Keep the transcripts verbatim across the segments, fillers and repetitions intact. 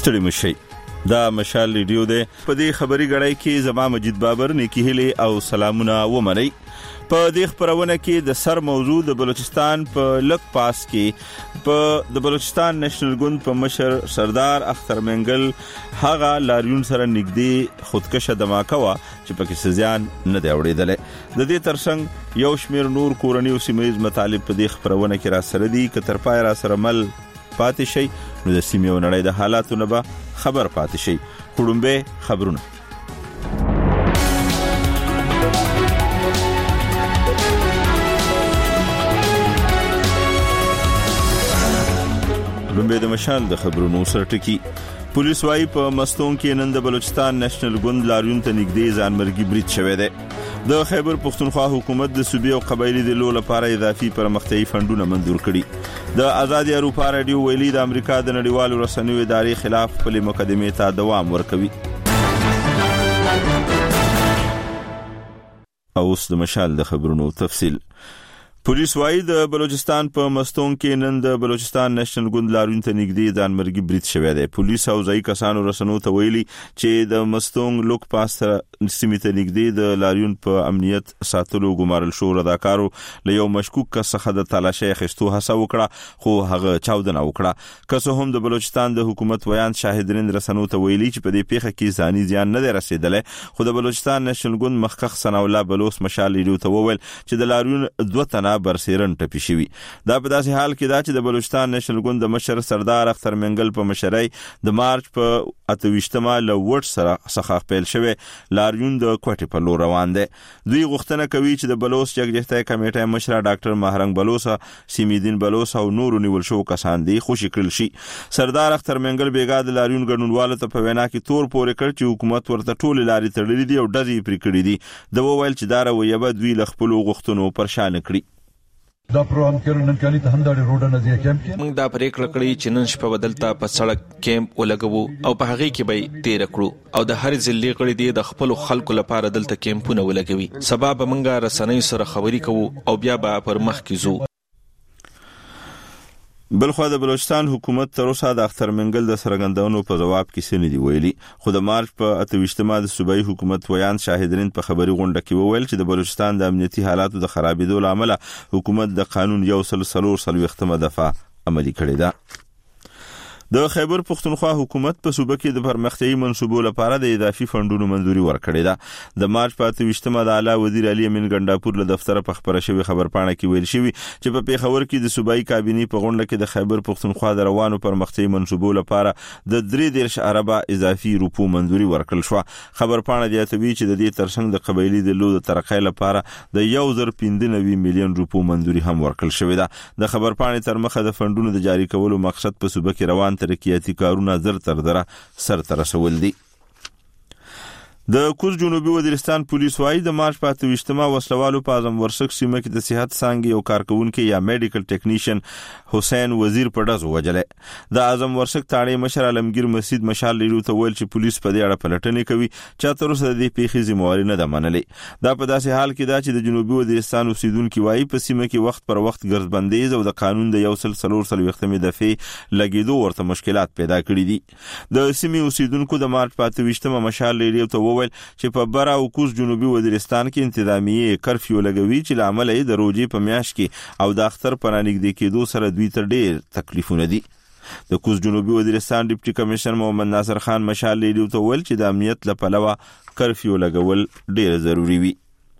ستړي مشي. دا مشال ریډیو دی. په دې خبري غړای کې زما مجید بابر نیکی هلي او سلامونه ومني. په دې خبرونه کې د سر موضوع د بلوچستان په لک پاس کې په د بلوچستان نېشنل ګوند په مشر سردار اختر منګل هغه لاریون سره نږدې خودکشه دماکه وا چې پکې سزیان نه دی اورېدل. د دې ترڅنګ یو شمیر نور کورنۍ او سیمایي مطالب په دې خبرونه کې را سره دي. کتر پای را سره مل پاتې شي نو د سیمې او نړۍ د حالاتو نه به خبر پاتې شي. خړومبه خبرونه. خړومبه د مشال د خبرونو سره ټکی. پولیس وايي په مستون کې نن د بلوچستان نېشنل ګوند لاریون ته نږدې ځانمرګي برید شوی دی. د خیبر پختونخوا حکومت د صوبې او قبایلی د لو لپاره اضافي پرمختیايي فندونه منظور کړي. د آزادي اروپا رادیو ویلي د امریکا د نړیوالو رسنیو ادارې خلاف خپل مقدمې ته دوام ورکوي. اوس د مشال د خبرونو تفصیل. پولیس وايي د بلوچستان په مستون کې نن د بلوچستان نېشنل ګوند لاریون ته نږدې ځانمرګي برید شوی دی. پولیس او ځای کسانو رسنیو ته ویلي چې د مستون لوک پاس سیمې ته نږدې د لاریون په امنیت ساتلو ګمارل شو رضاکارو له یو مشکوک کس څخه د تلاشۍ اخیستو هڅه وکړه خو هغه چاودنه وکړه. که څه هم د بلوچستان د حکومت ویان شاهدین رسنیو ته ویلي چې په دې پیښه کې ځاني زیان نه دی رسیدلی خو د بلوچستان نېشنل ګوند مخکخ ثناء الله بلوچ مشال ریډیو ته وویل چې د لاریون دوه تنه برسیرن ټپي شوي. دا په داسې حال کې دا چې د بلوچستان نېشنل ګوند د مشر سردار اختر منګل په مشرۍ د مارچ په اتويشتمه له وټ سره څخه خپل شوی لاریون د کوټې په لور روان دی. دوی غوښتنه کوي چې د بلوچ جګجهتای کمیټې مشر ډاکټر مهرنګ بلوچ، سیمیدین بلوچ او نور نیول شو کسان دي خوشی کړل شي. سردار اختر منګل بیګا د لاریون ګډونوالو ته په وینا کې تور پورې کړ چې حکومت ورته ټول لاري تړلې دي او ډزې پرې کړې دي. د وویل چې دا رویه به دوی له خپل غوښتنو پرشان کړي. دا پروګرام کې نن کالي ته هم د روډ نه ځي کیمپ کې موږ دا پریکړه کړې چې نن شپه بدلته په سړک کیمپ ولګو او په هغه کې به تیر کړو او د هر ځلې غړي دی د خپل خلکو لپاره دلته کیمپونه ولګوي. سبب موږ رسنۍ سره خبري کوو او بیا به پر مخ کې ځو. بلخو د بلوچستان حکومت تر اوسه د اختر منګل د سرګندونو په جواب کې څه نه دی ویلي. خو د مارچ په اتويشتمه د صوبایي حکومت ویان شاهدین په خبري غونډه کې وویل چې د بلوچستان د امنیتي حالاتو د خرابېدو لامل حکومت د قانون یو سل سلور سلويختمه دفعه عملي کړې ده. د خیبر پختونخوا حکومت په صوبه کې د پرمختیايي منصوبو لپاره د اضافي فندونو منځوري ورکړې ده. د مارچ په اتويشتمه د اعلی وزیر علي امین ګنداپور له دفتر په خبره شوی خبرپاڼه کې ویل شوی چې په پیښور کې د صوبایي کابینې په غونډه کې د خیبر پختونخوا د روانو پرمختیايي منصوبو لپاره د درې دیرش اربه اضافي روپو منځوري ورکړل شو. خبرپاڼه زیاتوي چې د دې ترڅنګ د قبایلی د لو د ترقۍ لپاره د یو زر پنځه نوي میلیون روپو منځوري هم ورکړل شوی ده. د خبرپاڼې تر مخه د فندونو د جاری کولو مقصد په صوبه کې روان ترقیاتي کارونه زر تر دره سر ته رسول دي. د کوز جنوبي وزیرستان پولیس وايي د مارچ په اتويشتمه وسلوالو په اعظم ورسک سیمه کې د صحت څانګې او کارکونکو یا میډیکل ټیکنیشن حسین وزیر په ډز وجلې. د اعظم ورسک تاړي مشر عالمگیر مسجد مشال لیرو ته ویل چې پولیس په دې اړه پلټنې کوي چې تر اوسه د دې پیښې ذمہواری نه ده منلې. دا په داسې حال کې دا چې د جنوبي وزیرستان اوسیدونکو وايي په سیمه کې وخت پر وخت ګرځبندیز او د قانون د یو سل سلور سلويختمه دفعه لګیدو ورته مشکلات پیدا کړې دي. د سیمه اوسیدونکو د مارچ په اتويشتمه مشال لیرو ته وویل چې په برا او کوز جنوبي وزیرستان کې انتظامیه کرفیو لګوي چې لامل یې د روزي په میاشت کې او د اختر په نږدې کېدو سره دوی ته ډېر تکلیفونه دي. د کوز جنوبي وزیرستان ډیپټي کمشنر محمد ناصر خان مشال لیدو ته ویل چې د امنیت لپاره کرفیو لګول ډېر ضروری وي.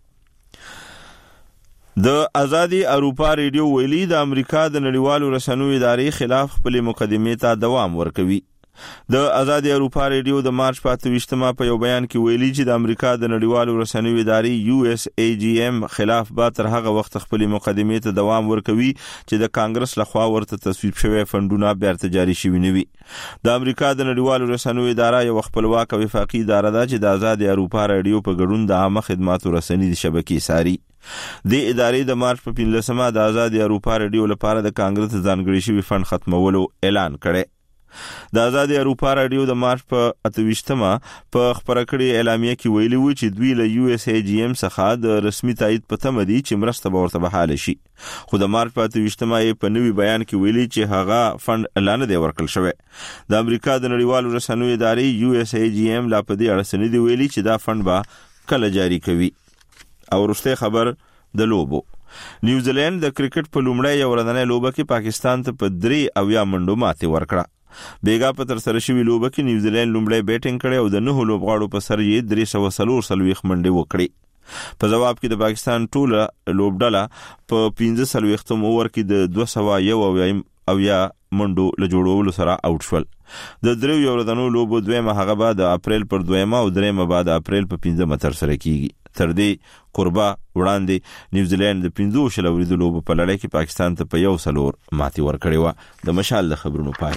د آزادي اروپا رادیو ویلي د امریکا د نړیوالو رسنیو ادارې خلاف خپل مقدمې ته دوام ورکوي. د آزادي اروپا رادیو د مارچ په اتويشتمه په یو بیان کې ویلي چې د امریکا د نړیوالو رسنیو ادارې یو اس ای جی ام خلاف به تر هغه وخت خپل مقدمې ته دوام ورکوي چې د کانګرس لخوا ورته تصویب شوی فندونه بیرته جاری شوي نه وي. د امریکا د نړیوالو رسنیو اداره یو خپلواک او وفاقي اداره ده چې د آزادي اروپا رادیو په ګډون د عامه خدماتو رسنۍ شبکې ساري. د ادارې د مارچ په پنځلسمه د آزادي اروپا رادیو لپاره د کانګرس ځانګړي شوی فند ختمولو اعلان کړي. د آزادي اروپا رادیو د مارچ په اتويشتمه په خبره کړې اعلامیه کې ویلي و چې دوی له یو اس ای جی ایم څخه د رسمي تایید په تمه دي چې مرسته به ورته بحاله شي. خو د مارچ په اتويشتمه په نوي بیان کې ویلي چې هغه فند لا نه دی ورکړل شوی. د امریکا د نړیوالو رسنیو ادارې یو اس ای جی ایم لا په دې اړه څه نه دی ویلي چې دا فند به کله جاری کوي. او وروسته خبر د لوبو. نیوزیلند د کرکټ په لومړی یو ورځنۍ لوبه کې پاکستان ته په درې اویا منډو ماتې ورکړه. بیګا په تر سره شوی لوبه کې نیوزیلند لومړی بیټینګ کړي او د نهو لوبغاړو په سر یې درې سوه څلور څلوېښت منډې وکړې. په جواب کې د پاکستان ټوله لوبډله په پنځه څلوېښتم اوور کې د دوه سوه یو اویا منډو له جوړولو سره آوټ شول. د دریو یو ورځنو لوبو دویمه هغه به د اپریل پر دویمه او دریمه به د اپریل په پنځمه ترسره کیږي. تر دې قربا وړاندې نیوزیلند د پنځو شلو ورځو لوبو په لړۍ کې پاکستان ته په یو څلور ماتې ورکړې وه. د مشال د خبرونو پای.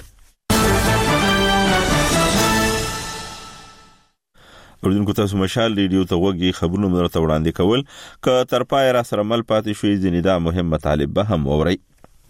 اوردونکو تاسو مشال ریډیو ته وګورئ، خبرونه مرته وړاندې کول ک تر پای را سره مل پاتې شوې ځینې دا مهم مطالب به هم اورئ.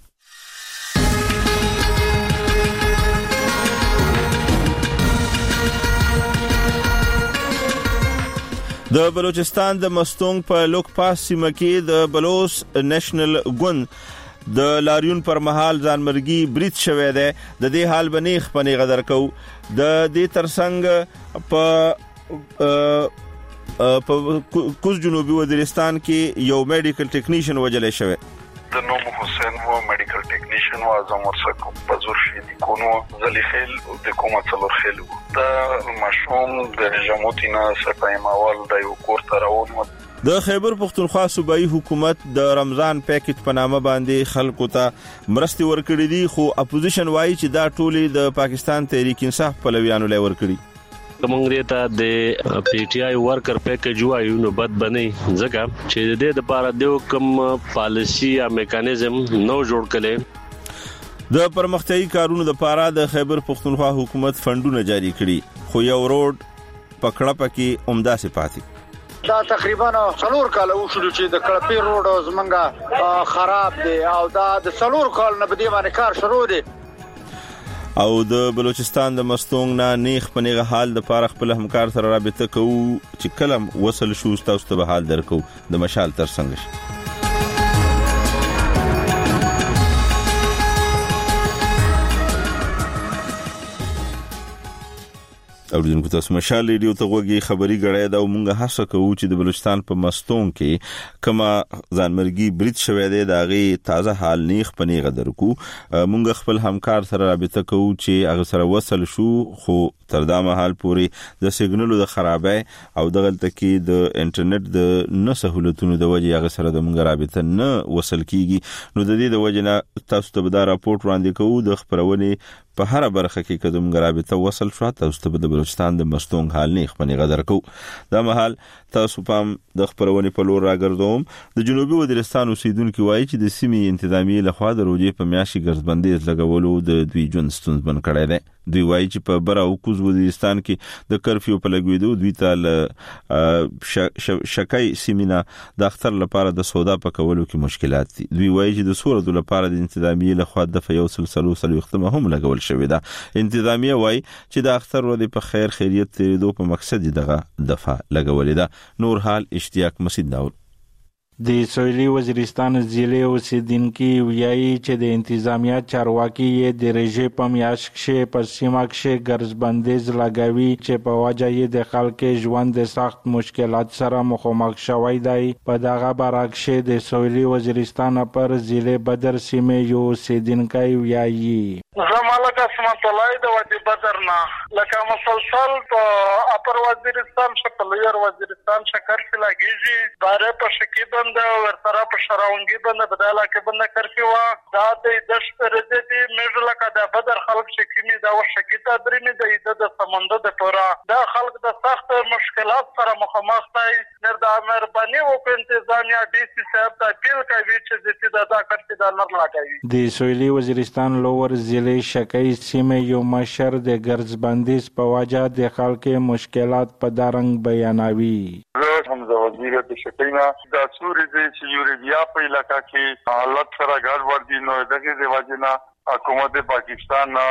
د بلوچستان د مستونګ په لوک پاس سیمه کې د بلوچ نېشنل ګوند د لاریون پر مهال ځانمرګي برید شوه دی. د دې حال بنیخ پنی غدر کو د دې ترڅنګ په په کوز جنوبي وزیرستان کې یو میډیکل ټیکنیشن وجل شوی. د نوم حسین و میډیکل ټیکنیشن و اعظم ورسکو پزور شدی کونو زلیخیل د کومه څلور خیل د مشوم د جموتینا سپایم اول د یو کور تراون. د خیبر پختونخوا صوبایي حکومت د رمضان پیکج په نامه باندې خلکو ته مرستې ورکړې دي، خو اپوزیشن وایي چې دا ټولې د پاکستان تحریک انصاف پلویانو لای ورکړي. کومنګری ته د پی ټی آی ورکر پیکج وایو نو بد بنئ ځکه چې د دې لپاره د کوم پالیسی یا میکانیزم نو جوړ کړي. د پرمختیايي کارونو لپاره د خیبر پختونخوا حکومت فندونه جاری کړي، خو یو روډ پکړه پکې عمده صفاتي دا تقریبا څلور کال وشول چې د کلپی روډ زمنګا خراب دي او دا د څلور کال نه بده باندې کار شروع دي. او د بلوچستان د مستونګ نه نیخ پنیغه حال د پاره خپل همکار سره رابطه کوو چې کلم وصل شو تاسو ته به حال درکو. د مشال تر څنګه شي اوریدونکو تاسو مشال ریډیو ته وګورئ. خبري غړې دا مونږه هڅه کوو چې د بلوچستان په مستون کې کما ځانمرګي برید شوې ده داغي تازه حال نیخ پنیغه درکو. مونږ خپل همکار سره رابطه کوو چې هغه سره وصل شو، خو تر دا مهال پورې د سیګنالو د خرابای او دغلت کې د انټرنیټ د نه سہولتونو د وجې هغه سره د مونږ رابطه نه وصل کیږي. نو د دې د وجې نه تاسو ته به دا راپورټ وړاندې کوو د خبرونې په هر برخه کې کدوم رابطه وصل شو تاسو ته د بلوچستان د مستونګ حال نه خپنی غدر کو. دا مهال تاسو پام د خبرونې په لور راګرځوم. د جنوبي وزیرستان اوسیدونکو وایي چې د سیمې انتظامی لخوا د روجې په میاشي ګرځبندیز لګولو د دوی جون ستونزمن کړی دی. دوی وایي چې په برا او کوز وزیرستان کې د کرفیو په لګویدو دوی ته شکای سیمینا د اختر لپاره د سودا په کولو کې مشکلات دي. دوی وایي چې د سورو لپاره د انتظامی لخوا د فیو سلسلو سلوختمه هم لګول شوی ده. انتظامیه وایي چې د اختر ورځ په خیر خیریت تیریدو په مقصد دغه دفعه لګولې ده. نور حال اشتیاق مسید داود د سویلي وزیرستان ضلع اوسیدونکي ویایي چې د انتظامیه چارواکي یې د رژې په میاشت کې په سیمه کې ګرځبندیز لګوي چې په وجه یې د خلکو ژوند د سخت مشکلات سره مخامخ شوی دی. په دغه برعکس د سویلي وزیرستان پر ضلع بدر سیمه یو اوسیدونکی ویایي زمالک اسمت الله د وادي بدر نه لکه مسلسل په اپر وزیرستان شپه لویر وزیرستان شکر کې لګیږي داره په شکی بند ورسره په شراونګي بند بداله کې بند کرفي وا دا د دش پرځې دي مې لکه د بدر خلک شکی دا وشکی ته درې نه د سمندر د پورا دا خلک د سخت مشکلات سره مخامخ دي. نر د مهرباني وکړئ انتظامیه ډي سي صاحب ته اپیل کوي چې د دې د کرفي د نر لګوي. د سویلي وزیرستان لوور ضلع شکی سیمه یو مشر د ګرځبندیز په وجه د خلکو مشکلات په دارنګ بیانوي. حمزه وزیر د شکینا د سوري د یوریا په علاقہ کې حالت سره ګډوډ دي. نو دغه د وجه نه حکومت پاکستان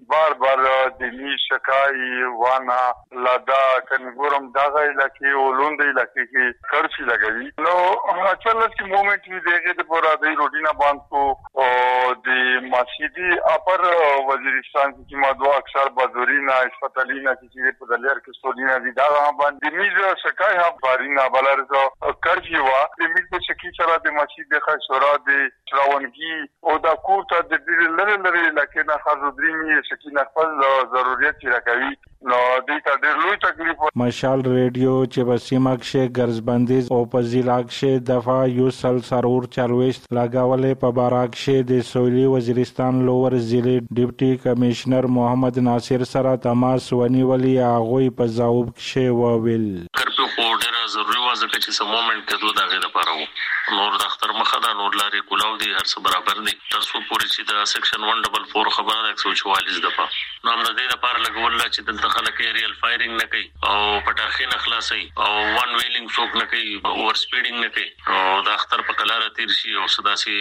بار بار دلی شکای وانا لادا کنګورم داغه علاقې ولوند علاقې کې خرچي لګوي نو اچھا چې مومنت وی دیګه د پورا د روټینا باندې کو او د مسجدي اپر وزیرستان کې ما دوه اکثر بازورینا اسپیټالینا چې په دلیر کې سټوډینا دي دا باندې میز شکای ها بارینا بلارزو کرجی وا د میز په شکی سره د مسجد د خشورا د شراونګي او د کوټه د دې لری لری لکه نه خزودري شکی نه خپل ضرورت راکوي نو دې ته ډېر لوی تکلیف مشال ریډیو چې په سیمه کې ګرځبندیز او په ضلع کې دفعه یو سل سرور چالويست لګاولې په باراک کې د سویلي وزیرستان لوور ضلع ډیپټي کمشنر محمد ناصر سره تماس ونیولې هغه په جواب کې وویل کرپو ډېر ضروري و ځکه چې سم مومنت کې دوه دغه لپاره وو نور د اختر مخه دا نور لاري کولاو دي هر څه برابر دي تاسو پوری چې د سیکشن one forty-four خبره ده one forty-four دفعه نو موږ د دې لپاره لګول چې دلته خلک ریل فایرینګ نه کوي او پټاخې نه خلاصي او وان ویلینګ څوک نه کوي اوور سپیډینګ نه کوي او د اختر په کلاره تیر شي او صداسي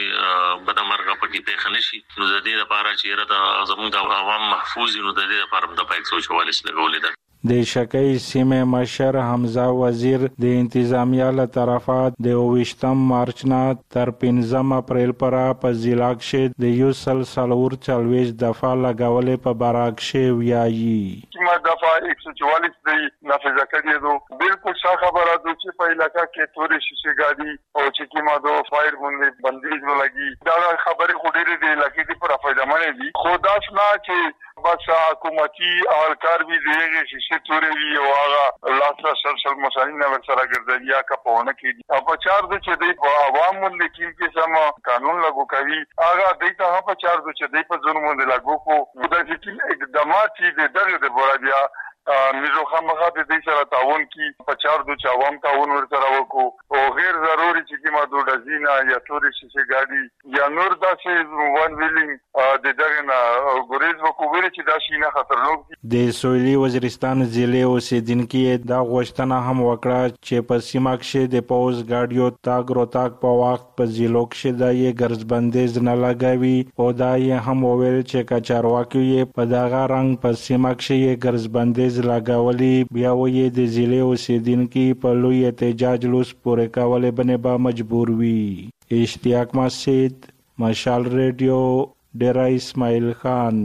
بدمرغه پکې پېښ نشي نو د دې لپاره چې را زموږ د عوام محفوظ نو د دې لپاره د one forty-four لګولې ده د شکی سیمه مشر حمزه وزیر د انتظامیه له طرفه د اوویشتم مارچ نه تر پنځم اپریل پورې په ضلع کې د یو سل سلور چالويش دفعه لګولې په باراک کې ویایي ما دفعه one forty-four دی نافذ کړی دو بالکل ښه خبره ده چې په علاقہ کې تورې شیشه ګاډي او چې کیما دو فایر باندې بندیز ولګي دا خبره خو ډېرې دی لکه دې پر فائدہ مند دي خو داس نه چې بس حکومتي اهلکار وی دیږي چې تورې وی او هغه لاسه سر سر مسائل نه ورسره ګرځي یا کپونه کې او په چار د چې د عوام باندې کې سم قانون لاگو کوي هغه د ته په چار د چې د په ظلم باندې لاگو کو د دې اقدامات چې دغه د بورادیا میزو خامخا د دې سره تعاون کی په چار د عوام تعاون ورسره وکړو او غیر ضروري چې کیما د دزینا یا تورې شیشه ګاډي یا نور داسې وان ویلینګ د دغه نه ګریز وکړي چې دا شي نه خطرناک دي د سویلي وزیرستان ضلع اوسیدونکو دا غوښتنه هم وکړه چې په سیمه کې د پوز ګاډیو تاګ روتاک په وخت په ضلع کې د یې ګرځبندیز نه لګوي او دا یې هم وویل چې کچارواکي یې په دغه رنګ په سیمه کې یې ګرځبندیز لګولې بیا وې د ضلع اوسیدونکو په لوی احتجاج لوس پورې کولې باندې به مجبور وي اشتیاق مسجد مشال ریډیو ډیرا اسماعیل خان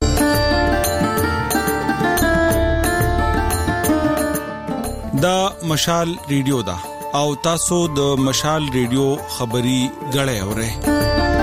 دا مشال ریډیو دا او تاسو د مشال ریډیو خبري غړې اورئ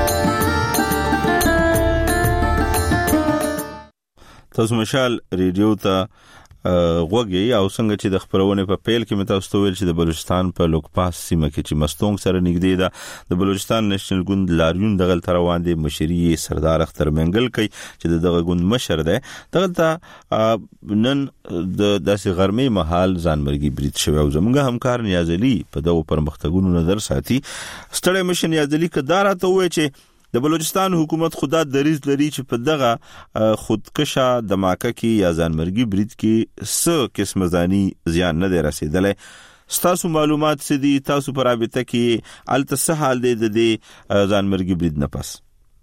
تاسو مشال ریډیو ته غوږی او څنګه چې د خبرونه په پیل کې مې تاسو ته ویل چې د بلوچستان په لوکپاس سیمه کې چې مستونګ سره نږدې ده د بلوچستان نېشنل ګوند لاریون دغه تر روان دي مشري سردار اختر منګل کوي چې دغه ګوند مشر ده دغه نن د داسې غرمې محل ځانمرګي برید شوی او زموږ همکار نیاز علي په دغه پرمختګونو نظر ساتي ستړی مشن نیاز علي کدار ته وایي چې د بلوچستان حکومت خدا دریز لري چې په دغه خودکشه دماکه کې یا ځانمرګي برید کې څه قسم ځاني زیان نه دی رسیدلې ستاسو معلومات څه دي تاسو پر رابطه کې الته حال دی د ځانمرګي برید نه پس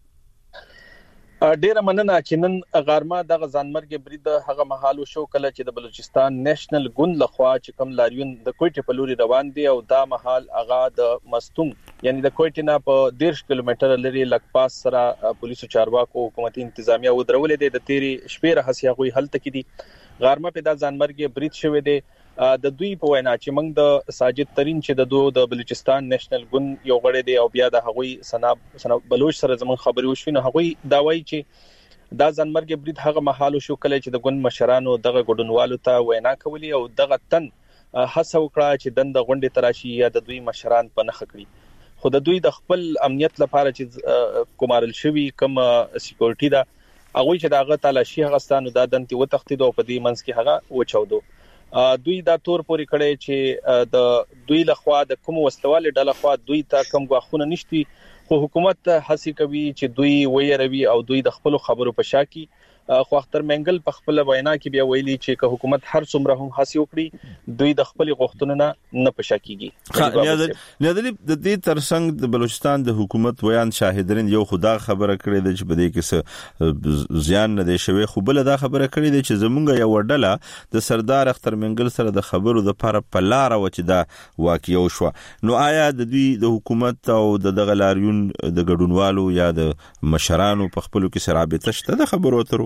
ډیره مننه چې نن غارمه د ځانمرګي برید هغه محالو شو کله چې د بلوچستان نېشنل ګوند لخوا چې کوم لاریون د کوټې په لوري روان دي او دا محل هغه د مستونګ یعنی د کوټې نه په ډیرش کیلومتر لري لکپاس سره پولیسو چارواکو حکومتي انتظامیه ودرولې دي د تیری شپې راهسي هغه هلته کې دي غارمه په د ځانمرګي برید شوې دي د دوی په وینا چې موږ د ساجد ترين چې د دوه د بلوچستان نېشنل ګوند یو غړی دی او بیا د هغوی سناب سناب بلوچ سره زمون خبري وشوي نو هغوی دا وایي چې دا ځانمرګي برید هغه محالو شو کله چې د ګوند مشرانو دغه ګډونوالو ته وینا کولی او دغه تن هڅه وکړه چې دند غونډې تراشي یا د دوی مشران په نخ کړي خو د دوی د خپل امنیت لپاره چې کومارل شوی کوم سکیورټي دا هغه چې دغه تلاشي غستانو د دنتي وتختید او په دې منځ کې هغه وچاودو دوی دا تور پوری کړي چې د دوی لخوا د کوم وسلواله ډله خوا دوی ته کوم غاخونه نشتی خو حکومت هڅه کوي چې دوی ویروي او دوی د خپل خبرو په شا کې خو اختر منګل په خپل وینا کې بیا ویلي چې که حکومت هر څومره هم هڅه وکړي دوی د خپل غوښتنو نه نه پشاکیږي. نیادلی د دې ترڅنګ د بلوچستان د حکومت ویان شاهدرین یو خدا خبره کړې ده چې په دې کې زیان نه دی شوی، خو بل دا خبره کړې ده چې زمونږ یو ډله د سردار اختر منګل سره د خبرو د لپاره په لار و چې دا واقعي شو. نو آیا د دوی د حکومت او د دغه لاریون د ګډونوالو یا د مشرانو په خپلو کې سره رابطه شته د خبرو اترو؟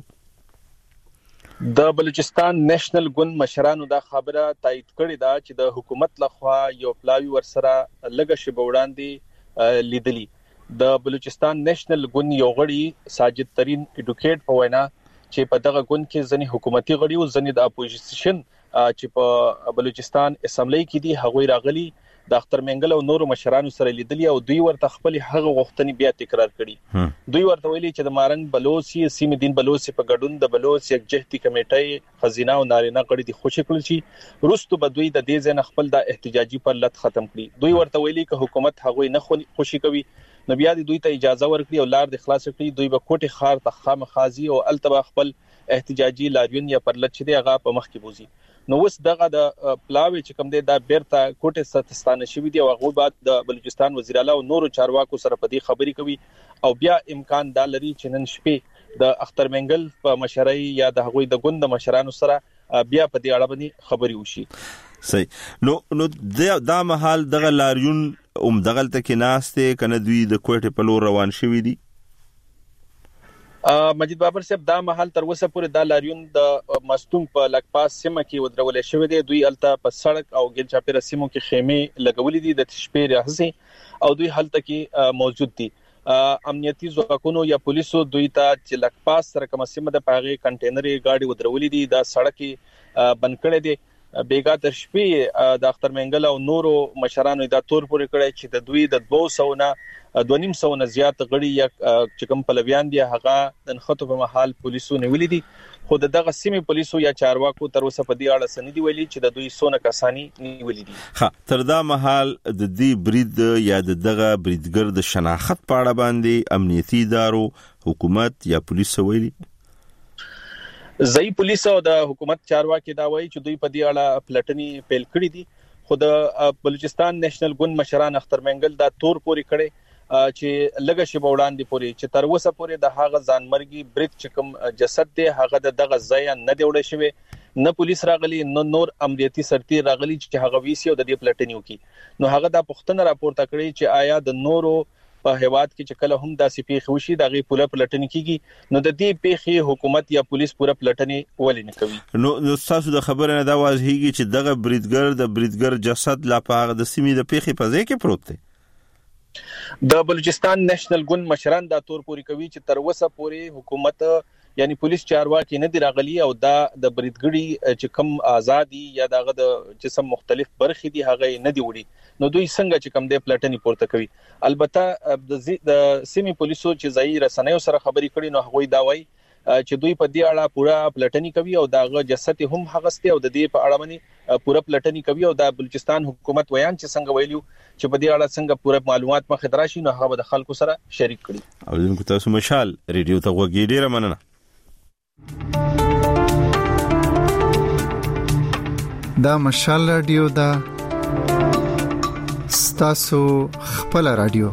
د بلوچستان نېشنل ګوند مشرانو دا خبره تایید کړې ده چې د حکومت لخوا یو پلاوی ورسره لږه شیبه وړاندې لیدلی. د بلوچستان نېشنل ګوند یو غړي ساجد ترين اډوکیټ په وینا چې په دغه ګوند کې ځنې حکومتي غړي او ځنې د اپوزیشن چې په بلوچستان اسمبلی کې دي هغوی راغلي د اختر منګل او نورو مشرانو سره لیدلی او دوی ورته خپل هغه غوښتنې بیا تکرار کړي. دوی ورته ویلي چې د مارنګ بلوچي سیمې دین بلوچي په ګډون د بلوچ یکجهتي کمیټې خزینه او نارینه کړي دي خوشی کړل شي روستو به دوی د دې ځای خپل د احتجاجي پرلط ختم کړي. دوی ورته ویلي چې حکومت هغوی نه خوشی کوي نو بیا دوی ته اجازه ورکړي او لار د خلاص کړي. دوی به کوټه خار ته خامخازي او التبا خپل احتجاجي لاریون یا پرلط چې دی هغه په مخ کې بوزي. نو اوس دغه د پلاوی چې کوم دی دا بیرته کوټه ستستانه شوی دی او هغه بعد د بلوچستان وزیر اعلی او نورو چارواکو سره په دې خبرې کوي او بیا امکان دا لري چې نن شپې د اختر منګل په مشرۍ یا د هغوی د ګوند مشرانو سره بیا په دې اړه باندې خبري وشي. صحیح. نو نو دا مهال دغه لاریون اوم دغه تک ناشته کنه دوی د کوټه په لور روان شوی دي؟ مجید بابر صاحب دا محل تر اوسه پورې دا لاریون د مستون په لکپاس سیمه کې ودرول شوی دی. دوی الته په سړک او ګل چاپیره سیمو کې خیمه لګولې دي د تشپې راځي او دوی هلته کې موجود دي. امنیتي ځواکونو یا پولیسو دوی ته چې لکپاس سره کومه سیمه د پاغي کنټینري گاډي ودرولې دي دا سړک بند کړی دی. بیګا تر شپې د اختر منګل او نورو مشرانو دا تور پورې کړی چې د دوی د دوه سوه نه دوه نیم سوه نه زیات غړي یا چې کوم پلویان دي هغه د نخښتو په محل پولیسو نیولې دي. خو دغه سیمې پولیسو یا چارواکو تر اوسه په دې اړه سندې ویلي چې د دوی سونه کسانی نیولې دي. ها تر دا محل د دې برید یا دغه بریدګر د شناخت په اړه باندې امنیتي ادارو حکومت یا پولیس ویلي؟ ځای پولیس او د حکومت چارواکي دا وایي چې دوی په دې اړه پلټنې پیل کړې دي. خو د بلوچستان نېشنل ګوند مشران اختر منګل دا تور پوري کړي چې لږه شی وړاندې پوري چې تر اوسه پوري د هغه ځانمرګي برید چې کوم جسد دی هغه دغه ځای نه دی وړل شوی نه پولیس راغلي نو نور امنیتي سرتي راغلي چې هغه ویسي او د دې پلټنې وکي. نو هغه دا پښتنه راپورته کړی چې آیا د نورو په هیواد کې چې کله هم داسې پیښې وشي دغه پوره پلټنې کیږي نو د دې پیښې حکومت یا پولیس پوره پلټنې ولې نه کوي؟ نو نو تاسو د خبره نه دا واضحېږي چې دغه بریدګر د بریدګر جسد لا په هغه د سیمې د پیښې په ځای کې پروت دی. د بلوچستان نېشنل ګوند مشران دا تور پوري کوي چې تر اوسه پورې حکومت یعنی پولیس چارواکي نه دی راغلي او دا د بریدګړي چې کم آزادي یا دغه د جسم مختلف برخې دي هغه نه دی وړي نو دوی څنګه چې کم دی پلټنې پورته کوي. البته د سیمې پولیسو چې ځای رسنیو سره خبرې کړي نو هغوی دا وایي چې دوی په دې اړه پوره پلټنې کوي او دغه جسد هم هغسته او د دې په اړه باندې پوره پلټنې کوي او د بلوچستان حکومت ویان چې څنګه ویلو چې په دې اړه څنګه پوره معلومات مخې ته راشي نو هغه د خلکو سره شریک کړي. او دغه تاسو مشال ریډیو ته وګورئ. ډیره مننه. دا مشال رادیو دا ستاسو خپل رادیو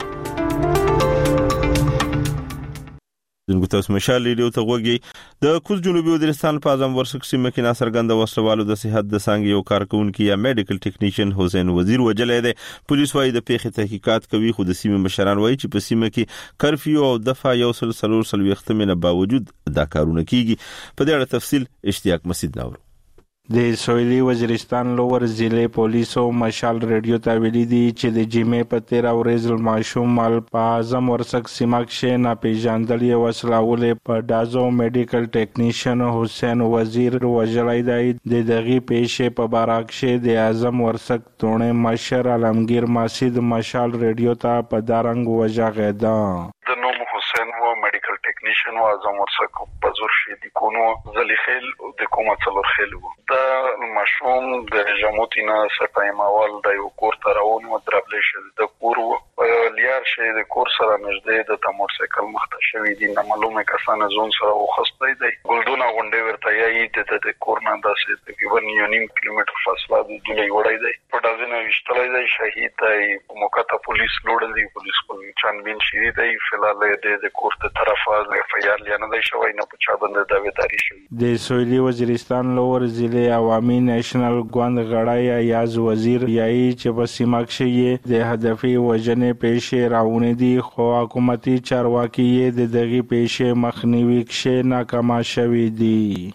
دغه تاسو مشال ریډیو ته وګورئ. د کوز جنوبي وزیرستان په اعظم ورسک سیمه کې ناصرګند وسلوالو د صحت د څنګه یو کارکونکو یا میډیکل ټیکنیشن حسین وزیر وجلې ده. پولیس وايي د پیښې تحقیقات کوي خو د سیمه مشران وايي چې په سیمه کې کرفیو او دفعه یو سل سلور سلوي ختمنه باوجود دا کارونه کیږي. په دې اړه تفصیل اشتیاق مسجد ناور د سویلي وزیرستان لوور ضلع پولیسو مشال ریډیو ته ویلي دي چې د جمعې په تیره ورځ ماشوم مال په اعظم ورسک سیمه کې ناپېژندل وسلواله په دازو میډیکل ټیکنیشن حسین وزیر وجلای دی. د دغه پیښې په باراکشه د اعظم ورسک تونه مشر علمگیر مسجد مشال ریډیو ته په دارنګ وجاغدا د نوم حسین و میډیکل ټیکنیشن و اعظم ورسک په زور شي د کونو زلیخیل د کومه څلور خیل و د مشوم د جموتینا سپایماوال د یو کور تراون و دربلې شل د کور لیار شي د کور سره نږدې د تا موټرسایکل مخته شوی دي نامعلومه کسانه زون سره وخصتای دی ګلدونه غونډې ورته یی د کور نه داسې تقریبا یو نیم کیلومتر فاصله د دلې وړای دی په دازنه وشتلای دی شهید دی موقته پولیس لوړل دي پولیس په چانبین شي دی فلال د کور ته طرفه اف آی آر لیانه دی شوی نه په چا باندې داویداری شوی د سویلي وزیرستان لور ضلع عوامي نېشنل ګوند غړای ایاز وزیر یای چې په سیمه کې د هدفي وجنې پیښې راوونه دي خو حکومتي چارواکي د دغه پیښې مخنیوي کې ناکام شوي دي.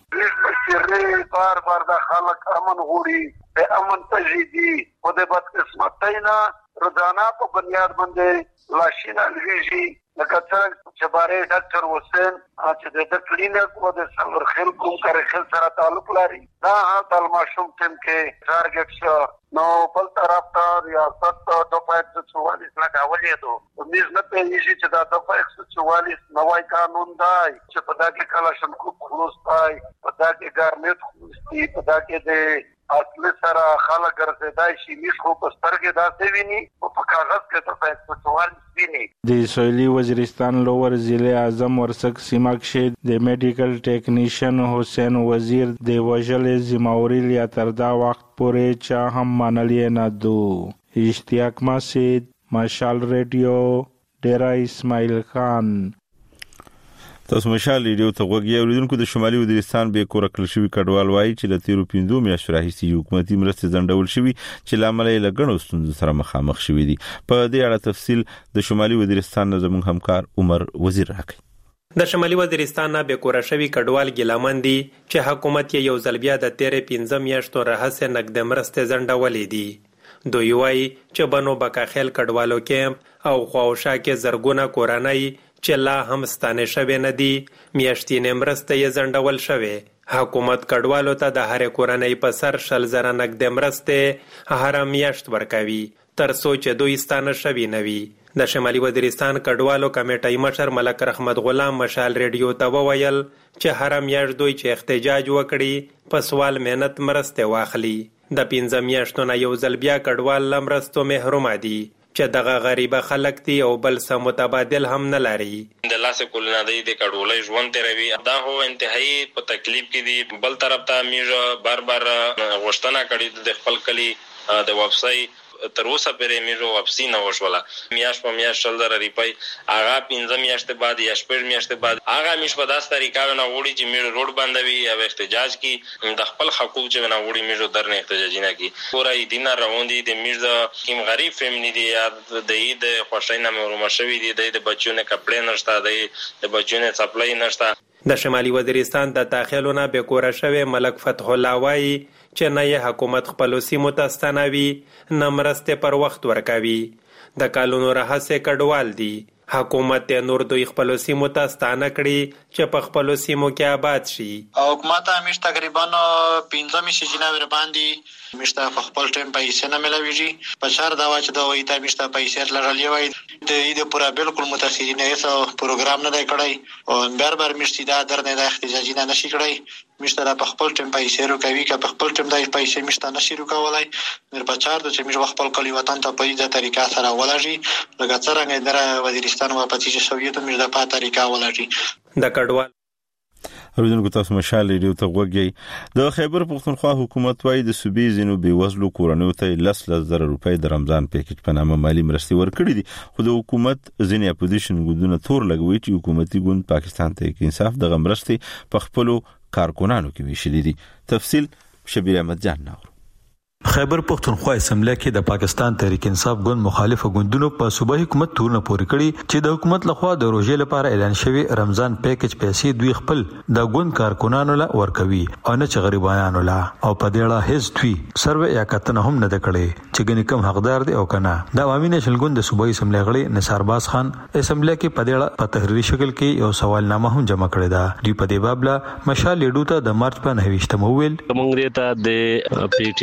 بار بار د خلک امن غوړي د امن تجديدي او د بدقسمتینا روزانه په بنیاد باندې لاشینه لږی لکه څنګه چې باره ډاکټر حسین چې د کلینیک او د سلور خل کوم کارخل سره تعلق لري دا د ماشوم ټیم کې ټارګټ شو نو بل طرف ته ریاست د پاتې چوالیس لګاولې دو ومنځ نه پیږي چې دا د پاتې چوالیس نوای قانون دی چې په دغه کلاشن کو خلاص پای په دغه ګارمنټ خلاصي په دغه د اصل سره خلک ګرځیدای شي نش خو په سترګې داسې ویني او په کاغذ کې ته پاتې چوالیس ویني. د سویلي وزیرستان لور ضلع اعظم ورسک سیمه کې د میډیکل ټیکنیشن حسین وزیر د وژلې ذمہواری لیا تر دا وخت پورې چا هم منلې نه دو. اشتیاق مسجد مشال ریډیو ډیرا اسماعیل خان. تاسو مشال ریډیو ته وګورئ. اوریدونکو د شمالي وزیرستان به کور کړل شوی کډوال وایي چې د تیرو پیندو میاشتو راهیسې حکومتي مرستې ځنډول شوی چې لامل یې لګڼو ستونزو سره مخامخ شوی دي. په دې اړه تفصیل د شمالي وزیرستان زموږ همکار عمر وزیر راکړي. د شمالي وزیرستان نه به کور شوی کډوال ګلامن دي چې حکومت یې یو ځل بیا د تیرې پنځه میاشتو راهیسې نقد مرستې ځنډولې دي. دوی وایي چې بنو بکاخیل کډوالو کیمپ او خواوشا کې زرګونه کورنۍ چې لا هم ستانه شوه نه دي میاشتینې مرسته یې ځنډول شوه. حکومت کډوالو ته د هر کورنۍ په سر شل زره نقد مرسته هر میاشت ورکوي تر څو چې دوی ستانه شوي نه وي. د شمالي وزیرستان کډوالو کمیټې مشر ملک رحمت غلام مشال ریډیو ته وویل چې هر میاشت دوی چې احتجاج وکړي په سوال مهنت مرسته واخلي. د پنځه میاشتو نه یو ځل بیا کډوال لمرستو محروم دي چې دغه غریبه خلک دي او بل څه متبادل هم نه لري. د لاسه کولنه دی د کډوالۍ ژوند تیروي دا هو انتهایی په تکلیف کې دي. بل طرف ته میږه بار بار غوښتنه کړې د خپل کلی د واپسۍ تر اوسه پرې میږه واپسی نه وشوله. میاش په میاش شل زره ریپای هغه پنځه میاشتې بعد یا شپږ میاشتې بعد هغه میش په داس طریقه نه وړي چې میږه روډ بندوي او احتجاج کی د خپل حقوق چې نه وړي میږه درنه احتجاج نه کی پورای دینه روان دي د میږه کیم غریب فیملی دي یا د عید خوشاینه محروم شوی دي د بچونه کپڑے نشته د بچونه سپلای نشته. د شمالي وزیرستان د داخلونه به کور شوی ملک فتح الله وایي چې نه یې حکومت خپل سیمو ته ستنوي نه مرسته پر وخت ورکوي. د کالونو راهسه کډوال دي حکومت نور دوی خپل سیمو ته ستانه کړي چې په خپل سیمو کې آباد شي. حکومت همیش تقریبا پنځه میاشتې جناب باندې مشته په خپل ټیم پیسې نه ملويږي په شهر دا چې دا وایي ته مشته پیسې لرلې وایي د دې پورا بالکل متاثرین یې پروګرام نه دی کړی او بار بار مشته دا درنه د احتجاجي نه نشي کړی. مشته په خپل ټیم پیسې روکوي که په خپل ټیم د پیسې مشته نشي روکولای مر په چار د چې مش خپل کلی وطن ته په دې طریقه سره ولږي لکه څنګه در وزیرستان و پاتې شوی ته مش د په طریقه ولږي د کډوال. اوریدونکو تاسو مشال ریډیو ته وګورئ. د خیبر پښتونخوا حکومت وايي د صوبې زینو بیوزلو کورنیو ته لس زره روپۍ د رمضان پیکج په نامه مالی مرستې ورکړي دي. خو د حکومت ځینې اپوزیشن ګوندونه تور لګوي چې حکومتي ګوند پاکستان ته انصاف د مرستې په خپل کارکونانو کې ویشلې دي. تفصیل شبیر احمد جان نور. خیبر پښتونخوا اسمبلی کې د پاکستان تحریک انصاف ګوند مخالف ګوندونو په صوبایي حکومت تورونه پورې کړي چې د حکومت لخوا د روزې لپاره اعلان شوی رمضان پیکج پیسې دوی خپل د ګوند کارکونانو لا ورکوي او نه چې غریبانو لا او په دې اړه هیڅ دوی سروې یا کتنه هم نه کړي چې ګنې کم حقدار دي او کنه. د عوامي نېشنل ګوند د صوبایي اسمبلی غړي نثار باز خان اسمبلی کې په دې اړه په تحریري شکل کې یو سوالنامه هم جمع کړې ده. دوی په دې باب لا مشال لیډو ته د مارچ په نهه ویشتمه ویل موږ دې ته د پی ټی آی ورک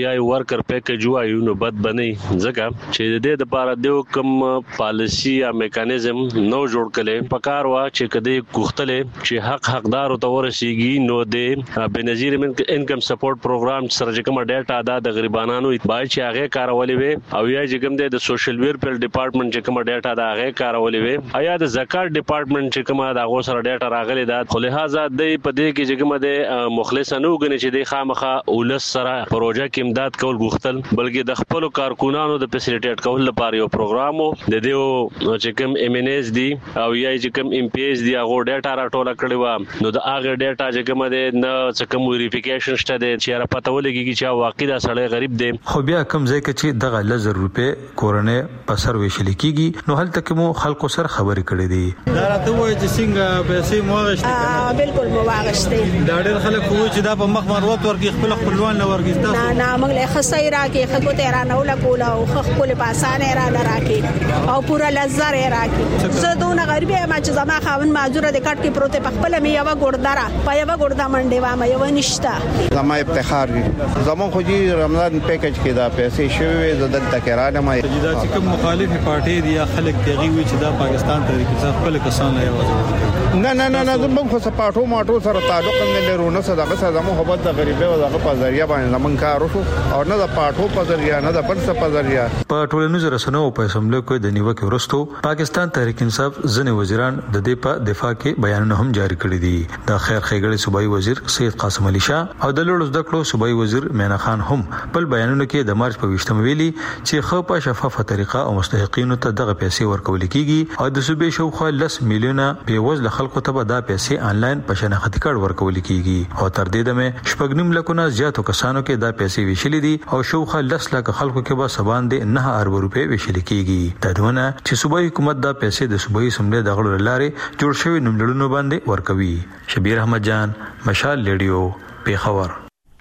ورکر پیکیج وایو نو بد بنئ ځکه چې د دې لپاره د کوم پالیسی یا میکانیزم نو جوړ کړي پکار وا چې کدی کوختلې چې حق حقدار او ورسیږي نو د بنظیر انکم سپورټ پروګرام سره کوم ډیټا ادا د غریبانو باید چې هغه کارولې وي او یا چې کوم د سوشل ویلفیر ډپارټمنټ چې کوم ډیټا دا هغه کارولې وي یا د زکات ډپارټمنټ چې کوم دا غو سره ډیټا راغلي دا خو لہذا د په دې کې چې کوم د مخلصانو غني چې د خامخه اولس سره پروژه کې امداد کول غوښتل بلکې د خپل کارکونانو د فیسیلیټیټ کول لپاره یو پروګرام د دې چې کوم ایم ان ایس دی او یا چې کوم ام پی ایس دی هغه ډیټا راټول کړي و نو د هغه ډیټا چې کوم د نه څه کوم ویریفیکیشن شته د چې را پته ولګي چې واقعي دا سړی غریب دی خو بیا کوم ځای کې چې دغه لزر روپې کورنۍ په سر ویشل کیږي نو هلته کې مو خلکو سره خبرې کړې دي دا راته وایي چې څنګه پیسې مو واغشتې بالکل مو واغشتې دا ډېر خلک وایي چې دا په مخ مروت ورګي خپل خپلوان نه ورګي تاسو نه نه موږ له خصای راکې خلکو ته را نه ولا او خپل په اسانه را نه راکې او پورا لزر راکې زه دونه غریب یم چې زما خاون ماجوره د کټ کې پروت په خپل مې یو ګوردره په یو ګوردا منډه و ما یو نشته زما افتخار دی زمون خو جی رمضان پیکیج کې دا پیسې شوي زدل تکرانه ما دا چې کوم مخالفه پارټي دی خلک دغه وی چې دا پاکستان ته کې خپل کسان نه یوازې نه نه نه نه زمون خو سپاټو ماټو سره تعلق نه لرو نه صدقه سره زمون خو د غریبۍ او دغه په ذریعہ باندې زمون کار وشو او نه د پاټو په ذریعہ نه د بل څه په ذریعہ په ټولنیزو رسنیو په اسمبلی کې د نیوکه ورستو پاکستان تحریک انصاف ځنې وزیران د دې په دفاع کې بیانونه هم جاری کړی دي د خیر خیګړې صوبایي وزیر سید قاسم علي شاه او د لوړ زده کړو صوبایي وزیر مینا خان هم په بیانونو کې د مارچ په ویشتم ویلي چې خو په شفافه طریقه او مستحقینو ته دغه پیسې ورکول کیږي او د صوبې شاوخوا لس میلیونه پیوز له خلکو ته دا پیسې انلاین په شناختی کارت ورکول کیږي او تر دې دمه شپږنیم لکونه زیاتو کسانو کې دا پیسې ویشلې دي او شاوخوا لس لک خلکو کې به سبان دي نه ارب روپے ویشل کیږي دا دونه چې صوبایي حکومت دا پیسې د صوبایي اسمبلی د غړو لارې جوړ شوی نوملړونو باندې ورکوي شبیر احمد جان مشال ریډیو پیښور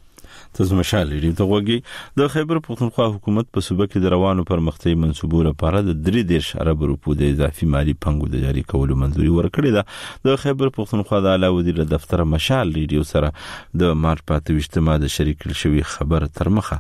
تاسو مشال ریډیو ته وګورئ د خیبر پختونخوا حکومت په صوبه کې د روانو پرمختګي منصوبو لپاره د درې دیرش ارب روپو د اضافي مالی پنګو د جاری کولو منځوري ورکړې ده د خیبر پختونخوا د اعلی وزیر دفتر مشال ریډیو سره د مارچ په اته ویشتمه د شریک شوی خبر تر مخه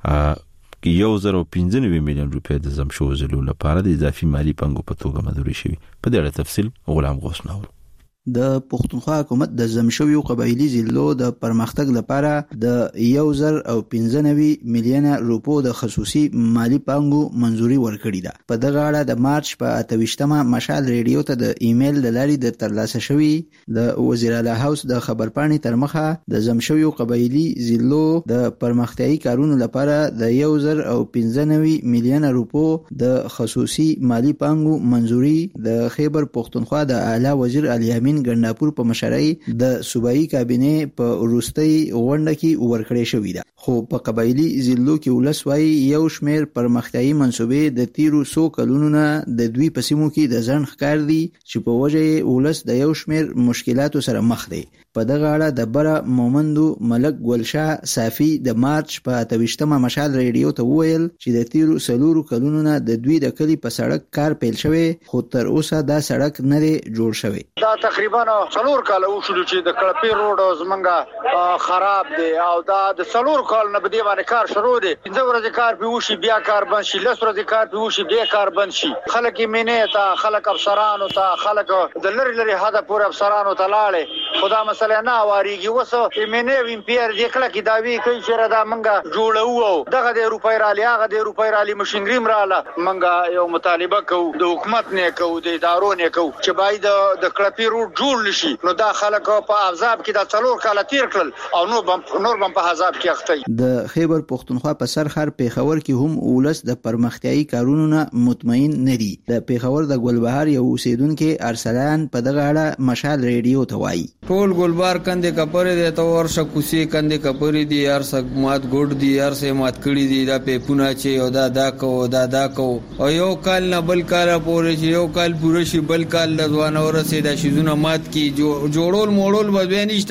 یو زره پنځه نوي میلیون روپۍ د زمشو زلو لپاره د اضافي مالی پنګو په توګه منځوري شوی په دې اړه تفصیل غلام غوث نور د پښتونخوا حکومت د زمشویو قبایلی ضلعو د پرمختګ لپاره د یو زر او پنځه نوي میلیونه روپو د خصوصي مالی پانګو منځوري ورکړې ده په دغه اړه د مارچ په اته ویشتمه مشال ریډیو ته د ایمیل د لارې د ترلاسه شوی د وزیر اعلی هاوس د خبرپاڼې تر مخه د زمشویو قبایلی ضلعو د پرمختګي کارونو لپاره د یو زر او پنځه نوي میلیونه روپو د خصوصي مالی پانګو منځوري د خیبر پښتونخوا د اعلی وزیر علي امین ګنداپور په مشرۍ د صوبایي کابینې په وروستۍ غونډه کې ورکړې شوې ده خو په قبایلی ضلعو کې ولسوي یو شمېر پرمختیايي منصوبې د تیرو څو کلونو نه د دوی په سیمو کې د ځن ښکار دي چې په وجه ولس د یو شمېر مشکلاتو سره مخ دي په دغه اړه د بره مومندو ملک ګلشاه صافي د مارچ په اته ویشتمه مشال ریډیو ته وویل چې د تیرو سلورو کلونو نه د دوی د کلی په سړک کار پیل شوی خو تر اوسه دا سړک نه دی جوړ شوی دا تقریبا څلور کال وشو چې د کړپی روډ زمونږه خراب دی او دا د څلور کال نه بده باندې کار شروع دی پنځه ورځې کار به وشي بیا کار بند شي لس ورځې کار به وشي بیا کار بند شي خلک یې مینې ته خلک افسرانو ته خلک د لری لری حدا پور افسرانو ته لاړې خدا مسله نه واریږي وسو مینې وین پیر دې کله کې دا وی کوي چې دا منګه جوړو دغه د روپای را لیاغه د روپای را لی مشینګری مراله منګه یو مطالبه کوو د حکومت نه کوو د ادارو نه کوو چې باید د کړپی روډ جوړ نشي نو دا خلک په عذاب کې د څلور کال تیر کړل او نو بم نور بم په عذاب کې اخته د خیبر پښتونخوا په سرخر پیښور کې هم ولس د پرمختیايي کارونو نه مطمئن نه دي د پیښور د ګلبهار یو اوسیدونکو ارسلان په دغه اړه مشال ریډیو ته وایي ټول ګلبهار کنده کپره دي ته ورشه کوسي کنده کپره دي یار سګ مات ګډ دي یار سه مات کړي دي دا په پونه چې او دا دا کو دا دا کو او یو کال نه بل کال پورې چې یو کال پوره شي بل کال د ځوان اورسه د شیزونه مات کی جوړول موړول به نشته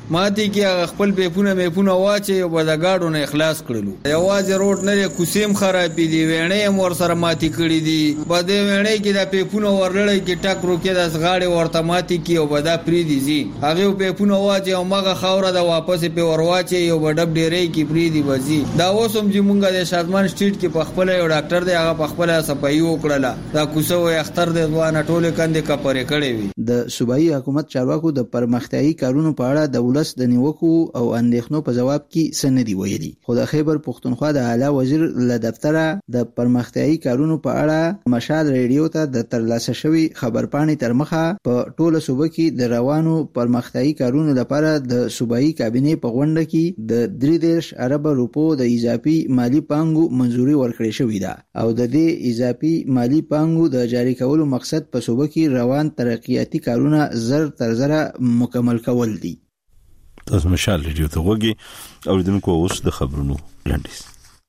ماته کې خپل پیپونه میپونه واچي او بدګاډو نه اخلاص کړلو یوازې روډ نه کوسیم خرابې دي وینې مور سره ماتي کړې دي بده وینې کې د پیپونه ورلړې کې ټک روکې د غاړې ورته ماتي کې او بدا پری دي زی هغه پیپونه واچي او مغه خوره د واپس په ورواچي یو بډب ډېرې کې پری دي وځي دا اوسم چې مونږه د شادمان سټریټ کې په خپل یو ډاکټر دی هغه په خپل صفایي وکړه دا کوسه وي اختر د ځوان ټوله کندې کپرې کړې وي د صوبایي حکومت چارواکو د پرمختیايي کارونو په اړه د ولس د نیوکو او اندېښنو په جواب کې سندې ویلي خو د خیبر پښتونخوا د اعلی وزیر له دفتره د پرمختیايي کارونو په اړه مشال ریډیو ته د ترلاسه شوی خبرپاڼې تر مخه په ټوله صوبه کې د روانو پرمختیايي کارونو لپاره د صوبایي کابینې په غونډه کې د درې دېرش ارب روپو د اضافي مالی پانګو منزوري ورکړې شوې ده او د دې اضافي مالی پانګو د جاری کولو مقصد په صوبه کې روان ترقیاتي کارونه زر تر زره مکمل کول دي. تاسو مشال ریډیو ته وګورئ او دنکو اوس د خبرونو لنډیز.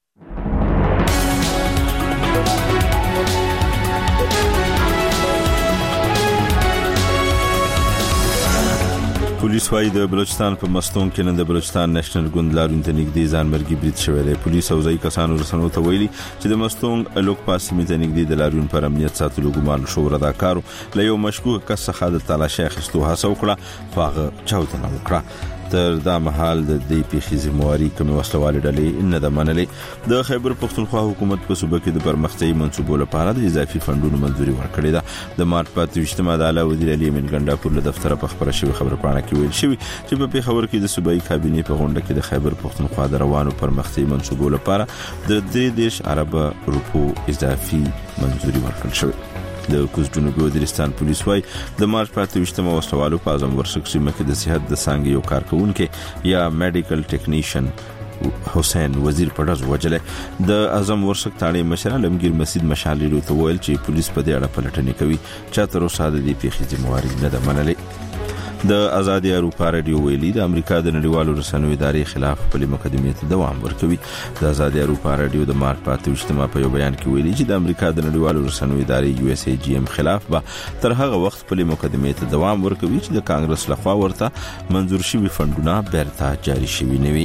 پولیس وايي د بلوچستان په مستون کې نن د بلوچستان نېشنل ګوند لاروي ته نږدې ځانمرګي برید شوی دی. پولیس او ځای کسانو رسنیو ته ویلي چې د مستون الوک پاسې ته نږدې د لاروي پر امنیت ساتلو ګمان شو رداکارو له یو مشکوک کس څخه د تلاشي اخیستو هڅه وکړه خو هغه چاودنه وکړه. تر دا مهال د دې پیښې ذمہواری کوم وسلوالې ډلې نه د منلې. د خیبر پښتونخوا حکومت په صوبه کې د پرمختیايي منصوبو لپاره د اضافي فندونو منځوري ورکړې ده. د مارچ په اتویشتمه د اعلی وزیر علي امین ګنډاپور له دفتره په خبره شوی خبرپاڼه کې ویل شوی چې په پیښور کې د صوبایي کابینې په غونډه کې د خیبر پښتونخوا د روانو پرمختیايي منصوبو لپاره د درې دېرش ارب روپو اضافي منځوري ورکړل شوی. د کوز جنوبي وزیرستان پولیس وايي د مارچ په اتویشتمه وسلوالو په اعظم ورسک سیمه کې د صحت د څانګې یو کارکونکو یا میډیکل ټیکنیشن حسین وزیر په ډز وجلې. د اعظم ورسک تاړي مشر علمگیر مسجد مشال له تو ویل چې پولیس په دې اړه پلټنې کوي چې تر اوسه د دې پیښې ذمہواری نه ده منلې. د آزادي اروپا رادیو ویلي د امریکا د نړیوالو رسنیو ادارې خلاف خپل مقدمې ته دوام ورکوي. د آزادي اروپا رادیو د مارچ په اتویشتمه په یو بیان کې ویلي چې د امریکا د نړیوالو رسنیو ادارې یو اس ای جی ام خلاف به تر هغه وخت خپل مقدمې ته دوام ورکوي چې د کانګرس لخوا ورته منظور شوی فندونه بیرته جاری شوي نه وي.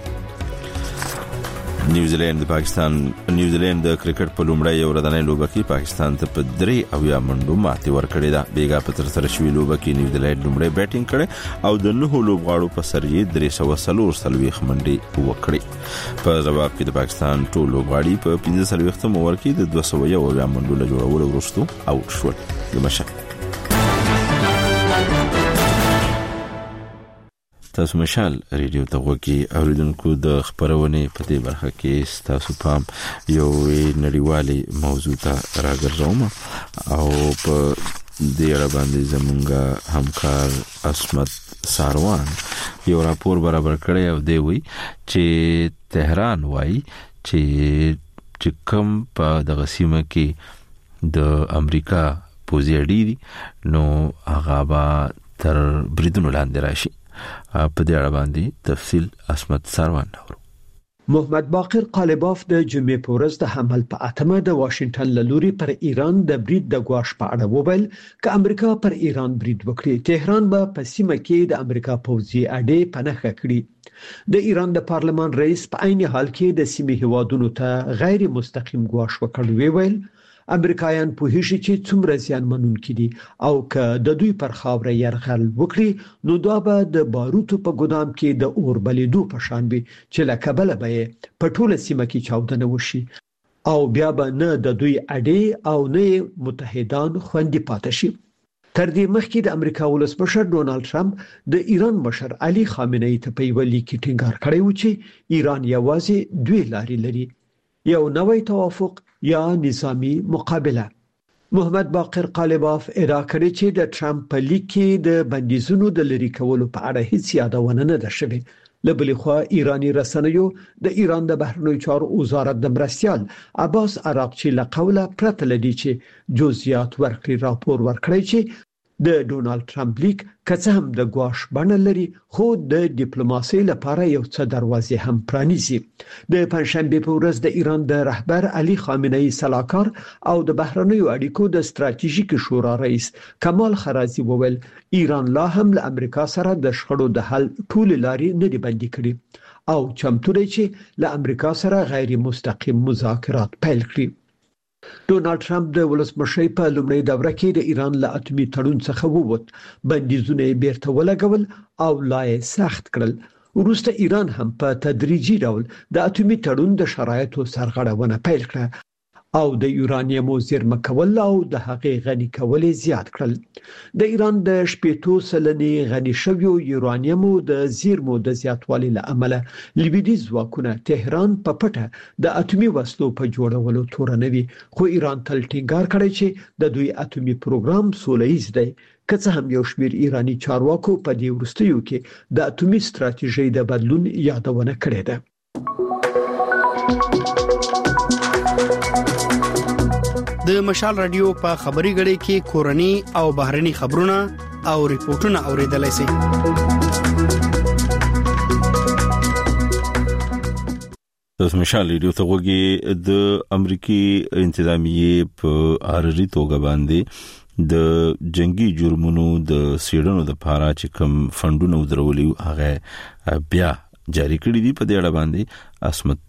نیوزیلند د پاکستان نیوزیلند د کرکټ په لومړی ورځنۍ لوبه کې پاکستان ته په درې او یا منډو ماتې ورکړې ده. بیګا په تر سره شوی لوبه کې نیوزیلند لومړی بیټینګ کړي او د نهو لوبغاړو په سر یې درې سوه څلور څلوېښت منډې وکړې. په جواب کې د پاکستان ټول لوبغاړي په پنځه څلوېښتم اوور کې د دوه سوه یو یا منډو له جوړولو وروسته آوټ شول. د مشر تاسو مشال ریډیو ته وګورئ اوریدونکو د خبرونه په دې برخه کې تاسو پام یو نړیوالي موضوع ته راګرځوم او په دې اړه باندې زمونږ همکار اسمت ساروان یو راپور برابر کړی او دی وی چې تهران وای چې چې کوم په دغه سیمه کې د امریکا پوزي اړې نو هغه به تر بریدونو لاندې راشي. په دې اړه باندې تفصیل اسمت ساروان نورو. محمد باقر قالباف د جمعې په ورځ د حمل په اتمه د واشنگټن له لوري پر ایران د برید د ګواښ په اړه وویل چې امریکا پر ایران برید وکړي تهران به په سیمه کې د امریکا پوځي اډې پنهخه کړي. د ایران د پارلمان رئیس په عین حال کې د سیمې هیوادونو ته غیر مستقیم ګواښ وکړ. ویل امریکایان په هیڅ چې څومره زیان منونکي دي او که د دوی پر خاوره يرغل وکړي نو دا به د باروتو په ګودام کې د اور بلیدو په شان وي چې لکه بل به په ټوله سیمه کې چاودنه وشي او بیا به نه د دوی اډې او نه متحدان خوندي پاتې شي. تر دې مخکې د امریکا ولسمشر ډونالد ټرمپ د ایران مشر علي خامنه ای ته په یو لیک کې ټینګار کړی و چې ایران یوازې دوی لارې لري یو نوې توافق یا نظامی مقابله. محمد باقر قالباف ادعا کړی چې د ټرمپ په لیک کې د بندیزونو د لری کولو په اړه هیڅ یادونه نه ده شوې. لبلې خو ایرانی رسنیو د ایران د بهرنیو چارو وزارت د مرستيال عباس عراقچی له قوله پرته لدی چې جزئیات ورکړي راپور ورکړي چې د ډونالد ټرمپ لیک کڅه هم د ګواښ بڼه لري خو د ډیپلوماسۍ لپاره یو څه دروازې هم پرانیزي. د پنځشنبه په ورځ د ایران د رهبر علي خامنه‌ای سلاکار او د بهرنیو اړیکو د ستراتیژیک شورا رئیس کمال خرازی وویل ایران لا هم له امریکا سره د شخړو د حل ټول لارې نه دی بندي کړي او چمتو دی چې له امریکا سره غیر مستقیم مذاکرات پیل کړي. ډونالد ټرمپ د ولسمشر په لومړۍ دوره کې د ایران له اټومي تړون څخه ووت، بندیزونه یې بیرته ولګول او لا یې سخت کړل. وروسته ایران هم په تدریجي ډول د اټومي تړون د شرایطو سرغړونه پیل کړه او د یورانیم زیرمه کول او د هغې غني کول زیات کړل. د ایران د شپږ سلنې غني شویو یورانیم د زیرمو د زیاتوالي له امله لویدیځ ځواکونه تهران په پټه د اټومي وسلو په جوړولو تورنوي، خو ایران تل ټینګار کړی چې د دوی اټومي پروګرام سوله‌ییز دی. که څه هم یو شمېر ایرانی چارواکو په دې وروستیو کې د اټومي ستراتیژۍ د بدلون یادونه کړې ده. د مشال رادیو په خبري غړي کې کورني او بهرني خبرونه او ریپورتونه اوریدلای شئ. د مشال رادیو ته وګورئ د امریکای انتظامیه په اړه توګه باندې د جنگي جرمونو د سیډونو د پاره چې کوم فندونه ودرولي هغه بیا جاری کړی دی. په دې اړه باندې اسمت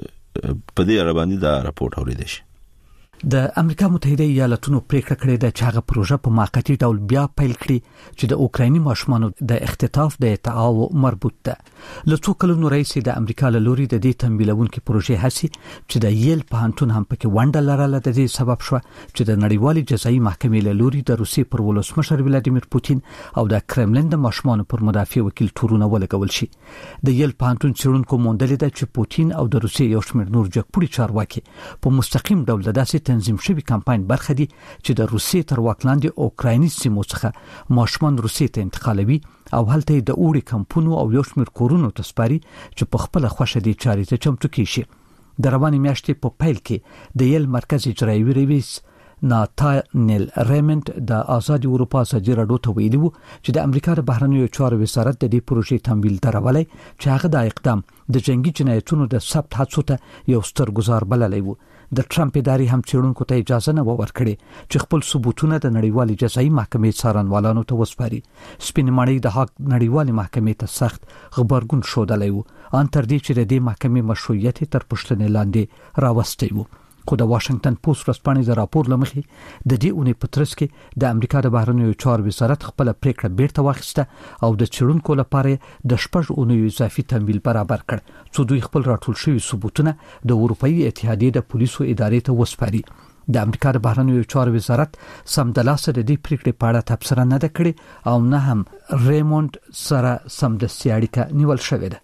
په دې اړه باندې دا راپورټ اوریدل شي. د امریکا متحده ایالاتونو پریکړه کړې ده چې هغه پروژه په موقتی ډول بیا پیل کړي چې د اوکرایني ماشومانو د اختطاف د اتعاو مربوط ده. له څو کلونو راځي د امریکا له لوري د دې تمویلونکو پروژې هڅې چې د یل پوهنتون هم پکې ونډه لرله د دې سبب شو چې د نړیوالې جزایي محکمې له لوري د روسي پر ولسمشر ولادیمیر پوتین او د کرملین د ماشومانو پر مدافع وکیل تورونه ولګول شي. د یل پوهنتون څېړونکو موندل ده چې پوتین او د روسي یو شمېر نور جګپوړي چارواکي په مستقیم ډول د داسې تنظیم شوی کمپاین برخه دي چې د روسیې تر واک لاندې اوکرایني سیمو څخه ماشومان روسیې ته انتقالوي او هلته د اوړي کمپونو او یو شمېر کورونو تسپاري چې په خپل خوښه دي چاري ته چمتو کیشي. د روانې میاشتې په پیل کې د یل مرکز اجرایي رئیس ناتانیل ریمنډ د آزاد اروپا ازادي راډیو ته ویلي وو چې د امریکا د بهرنیو چارو وزارت د دې پروژې تمویل درولای چې هغه د اقدام د جنگي جنایتونو د ثبت هڅو ته یو ستر ګزار بللی وو. د ټرمپ ادارې هم څېړونکو ته اجازه نه ورکړي چې خپل ثبوتونه د نړیوالې جزایي محکمې څارنوالانو ته وسپاري. سپین ماڼۍ د حق نړیوالې محکمې ته سخت خبرګون ښودلی وو ان تر دې چې د دې محکمې مشروعیت تر پوښتنې لاندې راوستی وو. خو د واشنگټن پوسټ ورځپاڼې د راپور لمخې د دې اونۍ په ترڅ کې د امریکا د بهرنیو چارو وزارت خپل پریکړه بیرته واخیسته او د چړونکو لپاره د شپږ اونۍ اضافي تمویل برابر کړ چې دوی خپل راټول شوی ثبوتونه د اروپאי اتحادیې د پولیسو ادارې ته وسپاري. د امریکا د بهرنیو چارو وزارت سمدلاسه د دې پریکړې په اړه تبصره نه ده کړې او نه هم ریموند سره سمدستي اړیکه نیول شوې ده.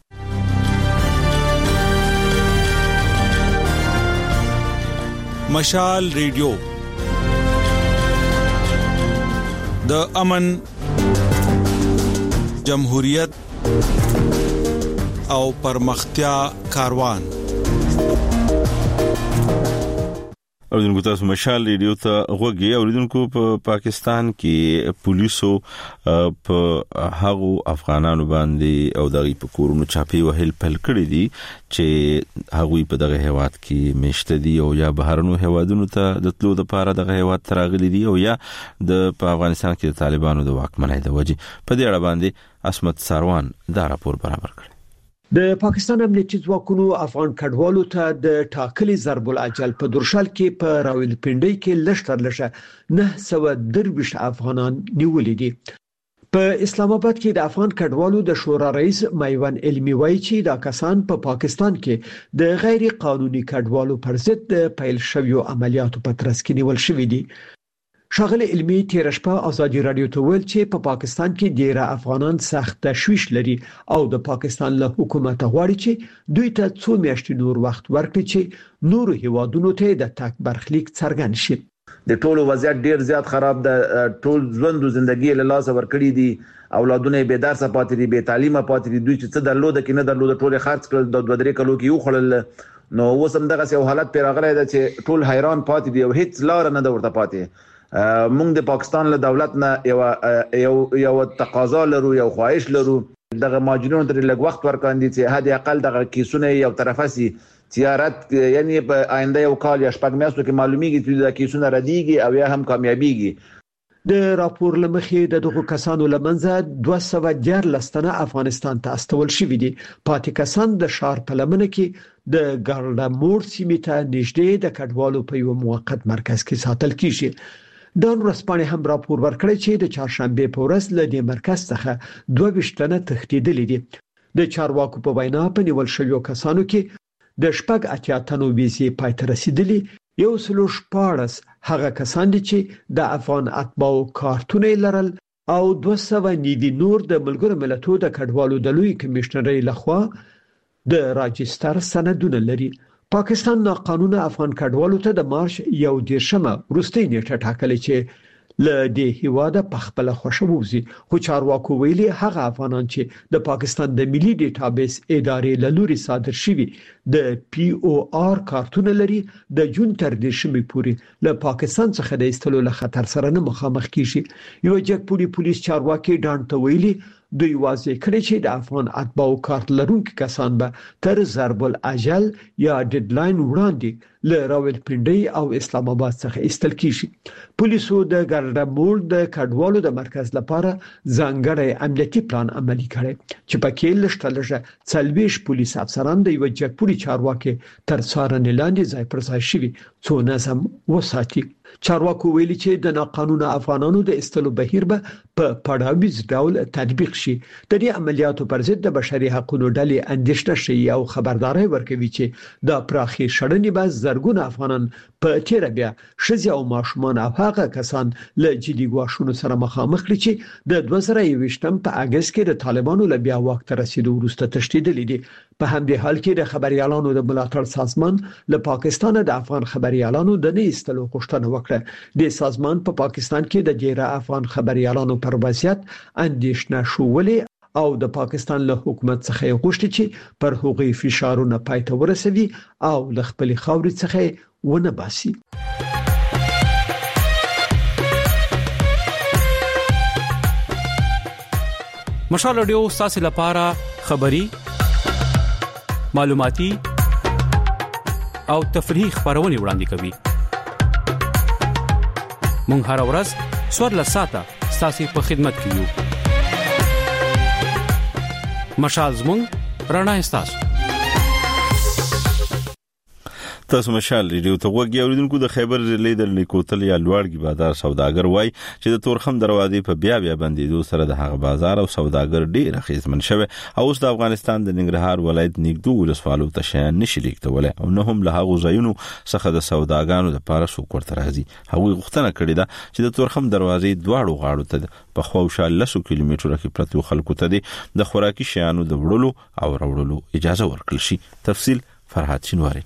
مشال ریډیو د امن، جمهوریت او پرمختیا کاروان. اوریدونکو تاسو مشال ریډیو ته غوږی. اوریدونکو په پاکستان کې پولیسو په هغو افغانانو باندې او دغه په کورونو چاپی وهل پل کړی دي چې هغوی په دغه هیواد کې مشته دي او یا بهرنو هیوادونو ته د تلو د پاره دغه هیواد تراغلي دي او یا د په افغانستان کې د طالبانو د واکمنۍ د وجې. په دې اړه باندې اسمت ساروان دا راپور برابر کړ. د پاکستان امنیتي ځواکونو افغان کډوالو ته د ټاکلي ضرب الاجل په درشل کې په راولپنډي کې لشتر لشه نه سو درویش افغانان نیولې دي. په اسلام آباد کې د افغان کډوالو د شورا رئیس مایوان علمي وایي چې دا کسان په پا پاکستان کې د غیر قانوني کډوالو پر ضد د پیل شویو عملیاتو په ترڅ کې نیول شوې دي. شاغله علمي تیر شپه ازادي رادیو ته ویل چې په پا پاکستان کې ډیره افغانان سخت تشویش لري او د پاکستان له حکومت غواړي چې دوی ته څو میاشتې نور وخت ورکړي چې نور هیوادونو ته د تک برخلیک څرګند شي. د ټولو وضعیت ډیر زیات خراب ده، ټول ژوند او ژوندۍ له لاسه ورکړي دي، اولادونه به درس پاتې دي، به تعلیم پاتې دي، دوی چې څه درلود کې نه درلود ټول خرڅ کړل، د دوه درې کلو کې یو خړل. نو وسم دغه یو حالت پیراغلی ده چې ټول حیران پاتې دي او هیڅ لار نه ده ورته پاتې. موږ د پاکستان له دولت نه یو یو یو تقاضا لرو، یو خواهش لرو دغه ماجرونو ته لږ وخت ورکاندي چې هدا اقل دغه کیسونه یو طرفه سي تجارت، یعنی په آینده یو کال یا شپږ میاشتو کې معلومیږي چې دا کیسونه ردیږي او یا هم کامیابیږي. د راپور لمخې د دغو کسانو لمنځه دوه سوه دیارلس تنه افغانستان ته استول شوي دي. پاتې کسان د شهر په لمنه کې د ګارډامور سیمې ته نږدې د کډوالو په یو موقت مرکز کې ساتل کیږي. دا ورځپاڼې هم راپور ورکړی چې د چهارشنبه په ورځ له دې مرکز څخه دوه ویشت تنه تښتېدلي دي. د چارواکو په وینا په نیول شویو کسانو کې د شپږ اتیا تنو ویزې پای ته رسیدلي، یو سلو شپاړس هغه کسان دي چې د افغان اتباعو کارتونه لرل او دوه سوه نیوي نور د ملګرو ملتونو د کډوالو د لوی کمشنرۍ لخوا د راجستر سندونه لري. پاکستان ناقانونه افغان کډوالو ته د مارچ یو دیرشمه وروستۍ نیټه ټاکلې چې له دې هیواده په خپل خوښه ووزي، خو چارواکو ویلي هغه افغانان چې د پاکستان د ملي ډیټابیس ادارې له لوري صادر شوي د پی او آر کارتونه لري د جون تر دیرشمې پورې له پاکستان څخه د ایستلو له خطر سره نه مخامخ کیږي. یو جګپوړي پولیس چارواکي ډانټ ته ویلي دوی واضح کړی چې د افغان اتباعو کارت لرونکي کسان به تر ضرب الاجل یا ډیډلاین وړاندې له راولپنډي او اسلام آباد څخه ایستل کیږي. پولیسو د ګارډامور د کډوالو د مرکز لپاره ځانګړی امنیتي پلان عملي کړی چې پکې لشتلجه څلويش پولیس افسران د یو جګپوړي چارواکي تر څارنې لاندې ځای پر ځای شوي څو نظم وساتي. چارواکو ویلي چې د ناقانونه افغانانو د استلو بهیر به په پړاویز ډول تطبیق شي. د دې عملیاتو پر ضد د بشري حقوقو ډلې اندېښنه شي او خبرداري ورکوي چې د پراخي شړنې به زرګونه افغانان په تیر بیا شذ او ماشومان او هغه کسان له جدي ګواښونو سره مخامخ کړي چې د دوه زره یوویشتم په اگست کې د طالبانو له بیا وخت رسیدو وروسته تشدیدلې دي. په همدې حال کې د خبريالانو د ملاتړ سازمان له پاکستان د افغان خبريالانو د نه ایستلو غوښتنه وکړه. د سازمان په پا پاکستان کې د ډیره افغان خبريالانو پر وضعیت اندېښنه شولې او د پاکستان له حکومت څخه غوښتي چې پر هغوی فشارونه پای ته ورسوي او له خپل خاورې څخه ونه باسي. مشال رادیو ستاسو لپاره خبري معلوماتي او تفریحي خبرونه وړاندې کوي. مونږ هر ورځ سوړ لساته ستاسو په خدمت کې یو. مشال زموږ رڼا ستاسو. تاسو مشال ریډیو ته وګورئ. اوریدونکو د خیبر ضلع د لیکوتل یا لوړګي بازار سوداګر وای چې د تورخم دروازې په بیا بیا بندیدو سره د هغه بازار او سوداګر ډیر خېزمن شوه او اوس د افغانستان د ننګرهار ولایت نګدو ولسوالو ته شان نشي لیکتوله او نه هم له هغه ځایونو څخه د سوداګانو لپاره سوق ورته راځي. هغه غوښتنه کړې ده چې د تورخم دروازې دواړو غاړو ته په خوشاله لسو کیلومترو کې پرتو خلکو ته د خوراکي شیانو د وړلو او راوړلو اجازه ورکړل شي. تفصیل فرحات شینواری.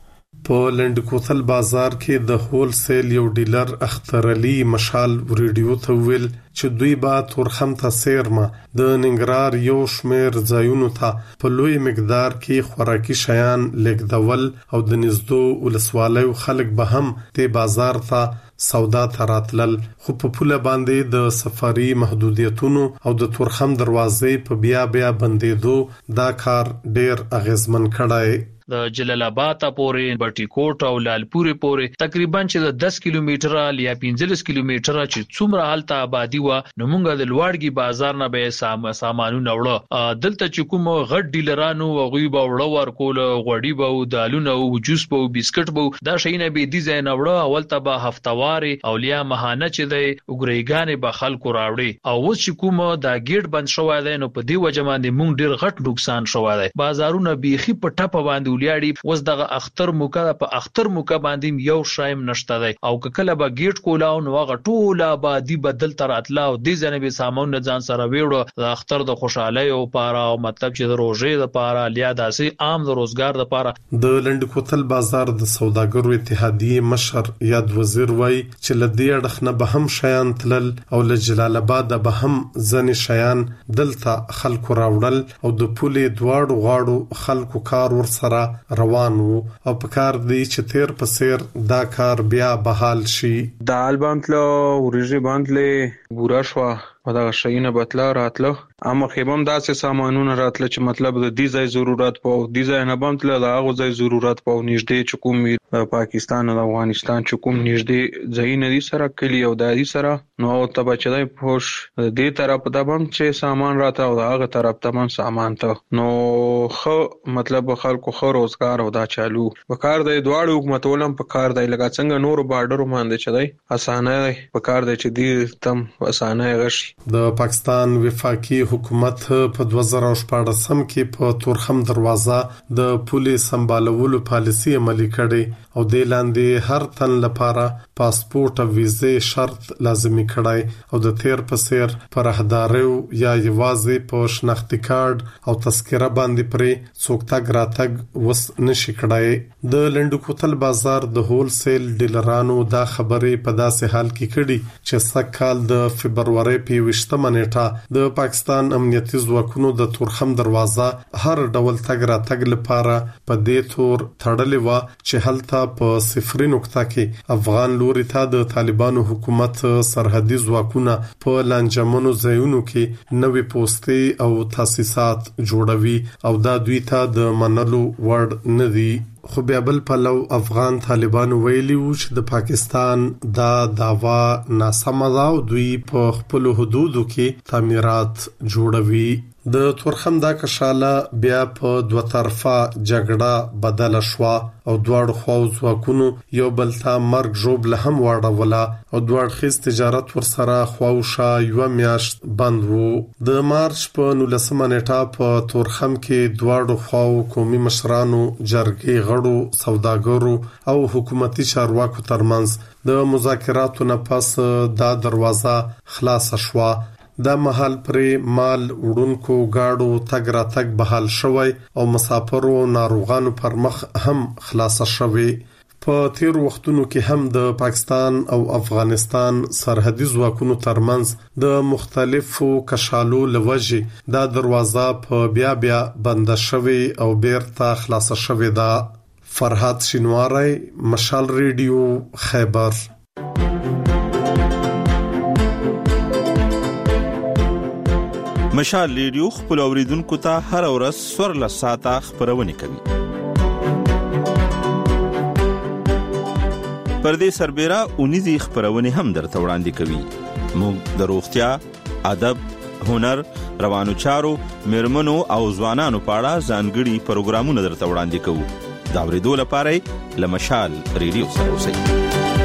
په لند کوتل بازار کې د هول سیل یو ډیلر اختر علي مشال ریډیو ته ویل چې دوی با تورخم ته سیرما د ننګرهار یو شمیر ځایونو ته په لوی مقدار کې خوراکي شیان لګدول او د نزدو ولسوالۍ خلک به هم ته بازار ته سودا تراتلل. خو په پوله باندې د سفاري محدودیتونو او د تورخم دروازې په بیا بیا بندیدو دا کار ډیر اغیزمن کړای. د جلال آباد پورې بټي کوټ او لالپورې پورې تقریبا چې د دس کیلومتره یا پنځلس کیلومتره چې څومره حالت آبادی و نو موږ د لوړګي بازار نه به سام سامانونه وړه. دلته چې کوم غټ ډیلرانو غوي به وړه ورکول، غوړي به دالونه او جوس به بسکټ به دا شینه به دي زین وړه. اول ته به هفتوار اولیا مهانه چې دی وګریګانې به خلکو راوړي او اوس چې کوم دا گیټ بند شوی دی نو په دې وجه باندې موږ ډیر غټ نقصان شوی دی. بازارونه بیخي په ټپه باندې ولیاړي. اوس دغه اختر موکا په اختر موکا باندې یو شایم نشته دی او کله به گیټ کولاو نو هغه ټول آبادی بدل تر اتلا او د ځنبه سامان نه ځان سره ویړو د اختر د خوشحالي او پاره او مطلب چې د روزې د پاره لیا داسې عام د روزګار د پاره. د لند کوتل بازار د سوداګرو اتحادیه مشر یاد وزیر وای چې لدی اړخنه به هم شیان تلل او له جلال آباد به هم ځنې شیان دلته خلکو راوړل او د پولې دواړو غاړو خلکو کار ور سره څخه روان وو او په کار دی چې تیر په سیر دا کار بیا بحال شي. دال باندې ورژې باندې بورا شو او دا شینه بتلا راتلو اما خیبم داسې سامانونه راتله چې مطلب د دې ځای ضرورت پاو دې ځای نه بمتله دا هغه ځای ضرورت پاو نږدې چې کوم پاکستان او افغانستان چې کوم نږدې ځای نه دي سره کلی او دادي سره نو ته بچای پوش دې طرف ته بم چې سامان راته او هغه طرف ته بم سامان ته نو خو مطلب خلکو خو روزګار او دا چالو په کار د دواړو حکومت ولم په کار دی لکه څنګه نور بارډر باندې چدای اسانه په کار دی چې دې تم اسانه غشي. د پاکستان وفاقي حکومت په دوه زره شپاړسم کې په تورخم دروازه د پولیس سمبالولو پالیسي عملي کړي او د لاندې هر تن لپاره پاسپورت او ویزه شرط لازمي کړای او د تیر په سیر پر راهداریو یا یوازې په شناختی کارت او تذکره باندې پرې څوک تاګ راتګ وس نشي کړای. د لندکوتل بازار د هول سیل ډیلرانو دا خبرې په داسې حال کې کړي چې سکهال د فبرवरी په وشتمه نیټه د پاکستان امنیتي ځواکونو د تورخم دروازه هر ډول تګ را تګ لپاره په دې تور تړلې و چې هلته په صفري نقطه کې افغان لوري ته د طالبانو حکومت سرحدي ځواکونه په لانجمنو ځایونو کې نوې پوسټي او تاسیسات جوړوي او دا دوی ته د منلو وړ نه دي. خو بیا بل پلو افغان طالبانو ویلي وو چې د پاکستان دا داوا ناسمه ده او دوی په خپل حدودو کې تعمیرات جوړوي. د تورخم دا کشاله بیا په دوه طرفه جګړه بدل شو او دواړو خواو ځواکونو یو بل ته مرګ ژوب له هم واړوله او دواړو خیز تجارت ورسره خواوشا یو میاشت بند وو. د مارچ په نولسمه نیټه په تورخم کې دواړو خواو قومي مشرانو جرګې غړو سوداګرو او حکومتي چارواکو ترمنځ د مذاکراتو نه پس دا دروازه خلاص شوه. دا محل پرې مال وړونکو گاډو تګ را تګ بحال شوی او مسافرو ناروغانو پر مخ هم خلاص شوی. په تیر وختونو کې هم د پاکستان او افغانستان سرحدي ځواکونو ترمنځ د مختلفو کشالو لوجې دا دروازه په بیا بیا بند شوی او بیرته خلاص شوی دا. فرحات شینواری، مشال ریډیو، خیبر. مشال ریډیو خپل اوریدونکو ته هر ورځ سور له ساعته خبرونه کوي. پردې سربېره اونیزي خبرونه هم درته وړاندې کوي. موږ د روغتیا، ادب، هنر، روانو چارو، میرمنو او ځوانانو په اړه ځانګړي پروګرامونه درته وړاندې کوو. دا اوریدو لپاره له مشال ریډیو سره اوسئ.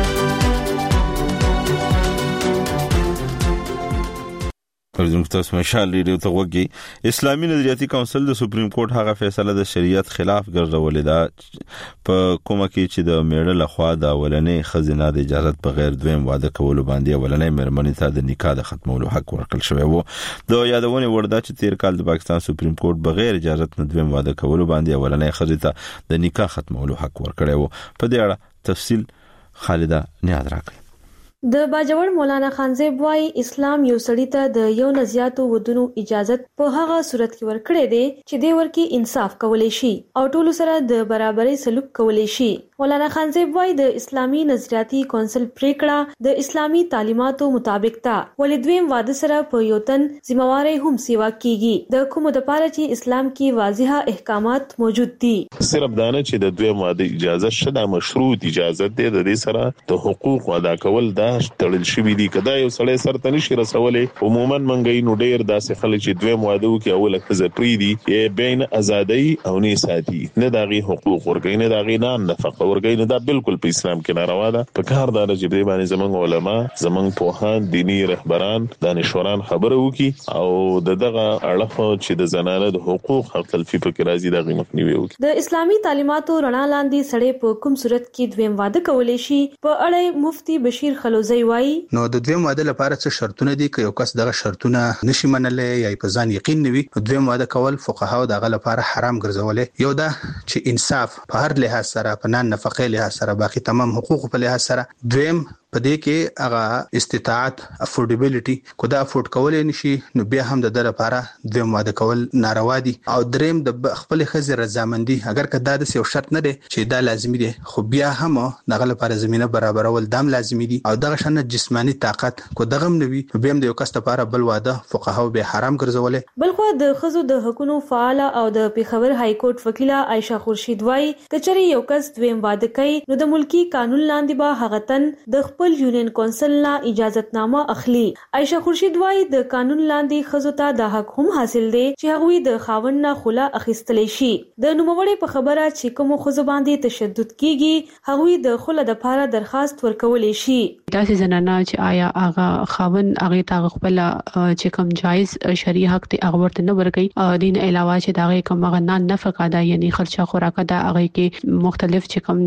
پرځم تاسو مشال ریډیو ته وګورئ. اسلامي نظریاتي کونسل د سپریم کورټ هغه فیصله د شریعت خلاف ګرځولې ده په کومه کې چې د میړه لخوا د اولنې خزینه د اجازه بغیر دویم واده کولو باندې اولنې مېرمنې ته د نکاح د ختمولو حق ورکړل شوی وو. د یادونه ورده چې تیر کال د پاکستان سپریم کورټ بغیر اجازه نه دویم واده کولو باندې اولنې خزینه ته د نکاح ختمولو حق ورکړی وو. په دې اړه تفصیل خالده نیاز راکړي. د باجوړ مولانا خانزیب وايي اسلام یو سړی ته د یو نه زیاتو ودونو اجازه په هغه صورت کې ورکړي دي چې د ورکی انصاف کولای شي او ټول سره د برابرۍ سلوک کولای شي. مولانا خانزیب وايي د اسلامي نظریاتي کونسل پریکړه د اسلامي تعلیماتو مطابق ده ولې دویم واده سره په یو تن ذمہواری هم سیوا کیږي د کوم د پاره چې اسلام کې واضحه احکامات موجود دي. صرف دانه چې د دویم واده اجازه شته مشروط اجازه ده د دې سره د حقوق ادا کول ده تړل شوی دي. کدا یو سړی سره تنشي رسولې عموما منګي نو ډیر داسې خلک چې دویم واده وکي اوله خزه پری دي یې بین ازادي او نه ساتي نه داغي حقوق ورګي نه داغي نه نفقه ورګي نه دا بالکل په اسلام کې ناروا ده. په کار دار چې دې باندې زمنګ علما زمنګ پوهان دینی رهبران دانشوران خبره وکي او دغه اړه چې د زنانه د حقوق حق تلفي په کې راځي دغه مخنیوي وکي. د اسلامي تعلیماتو رڼا لاندې سړی په کوم صورت کې دویم واده کولای شي په اړه مفتي بشیر خلوزی وايي نو د دویم واده لپاره څه شرطونه دي که یو کس دغه شرطونه نشي منلې یا په ځان یقین نوي نو دویم واده کول فقهاو دغه لپاره حرام ګرځولې. یو دا چې انصاف په هر لحاظ سره په نن نفقه لحاظ سره باقي تمام حقوق په لحاظ سره، دویم په دې کې هغه استطاعت افورډیبিলিټي کو دا افورډ کولای نشي نو بیا هم د لپاره د واده کول ناروا دي او دریم د خپل خزر رضامندي اگر کدا د یو شرط نه دي چې دا لازمي دي خو بیا هم دغه لپاره زمينه برابرول دام لازمي دي او دغه شنه جسمانی طاقت کو دغه نوي بیا هم د یو کس لپاره بل واده فقهاو به حرام ګرځولې. بلخو د خزو د حقوقو فعال او د پیښور های کورټ وکیله عائشه خورشید وايي کچري یو کس دویم واده کوي نو د ملکی قانون لاندې به هغه تن د خپل یونین کونسل نه اجازهتنامه اخلي. عائشه خورشید وايي د قانون لاندې خزو ته د حق هم حاصل دي چې هغه د خاوند نه خلا اخیستلې شي. د نوموړي په خبره چې کوم خزو باندې تشدد کیږي هغه د خلا د لپاره درخواست ورکولې شي. داسې زنانه چې آیا هغه خاوند هغه تا خپل چې کوم جایز شرعي حق ته هغه ورته نه ورګي دین علاوه چې دغه کوم غنا نفقه ده یعنی خرچه خوراک ده هغه کې مختلف چې کوم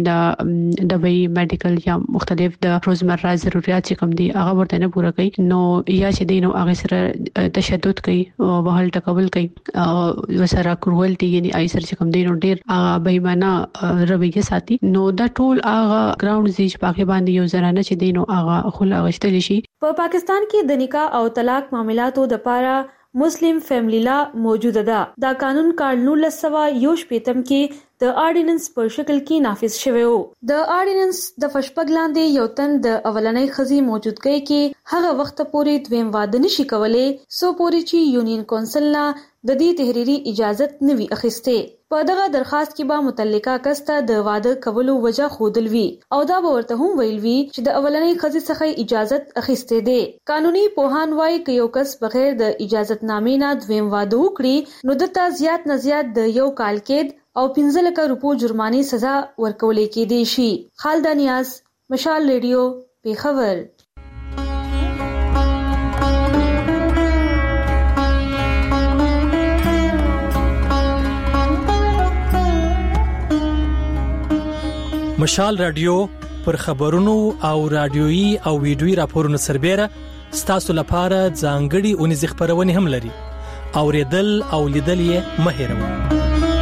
د دبي میډیکل یا مختلف د روزمره ضرورت چې کوم دي هغه ورته نه پوره کوي نو یا چې دینو هغه سره تشدد کوي او بهل تقبل کوي او وسره کروالټي یعنی ای سره چې کوم دینو ډیر هغه بېمانه رویه ساتي نو دا ټول هغه ګراوند زیج پاکي باندې یو زنانه چې دینو هغه خلا غشتل شي. په پاکستان کې د نکاح او طلاق معاملاتو د پاره مسلم فیملی لا موجوده ده. دا قانون کال نولس سوه یو شپیتم کې د آرډیننس په شکل کې نافذ شوی و. د آرډیننس د فشپګ لاندې یو تن د اولنۍ خزي موجودګۍ کې هغه وخت پورې دویم واده نشي کولای سو پورې چې یونین کونسل نه د دې تحریری اجازت نوي اخیسته. په دغه درخواست کې به متعلقه کس ته د واده کولو وجه خودل وی او دا به ورته هم ویل وی چې د اولنۍ خزي څخه اجازت اخیسته دي. قانوني پوهان وايي چې یو کس بغیر د اجازت نامې نه دویم واده وکړي نو دته زیات نه زیات د یو کال کې او پنځه لک روپو جرماني سزا ورکول کېدی شي. خالد نیاز، مشال ریډیو، پیښور. مشال رادیو پر خبرونو او رادیويي او ویډیويي راپورونو سربېره ستاسو لپاره ځانګړي اونیز خبرونه هم لري. اوریدل او لیدل یې مه هېروئ.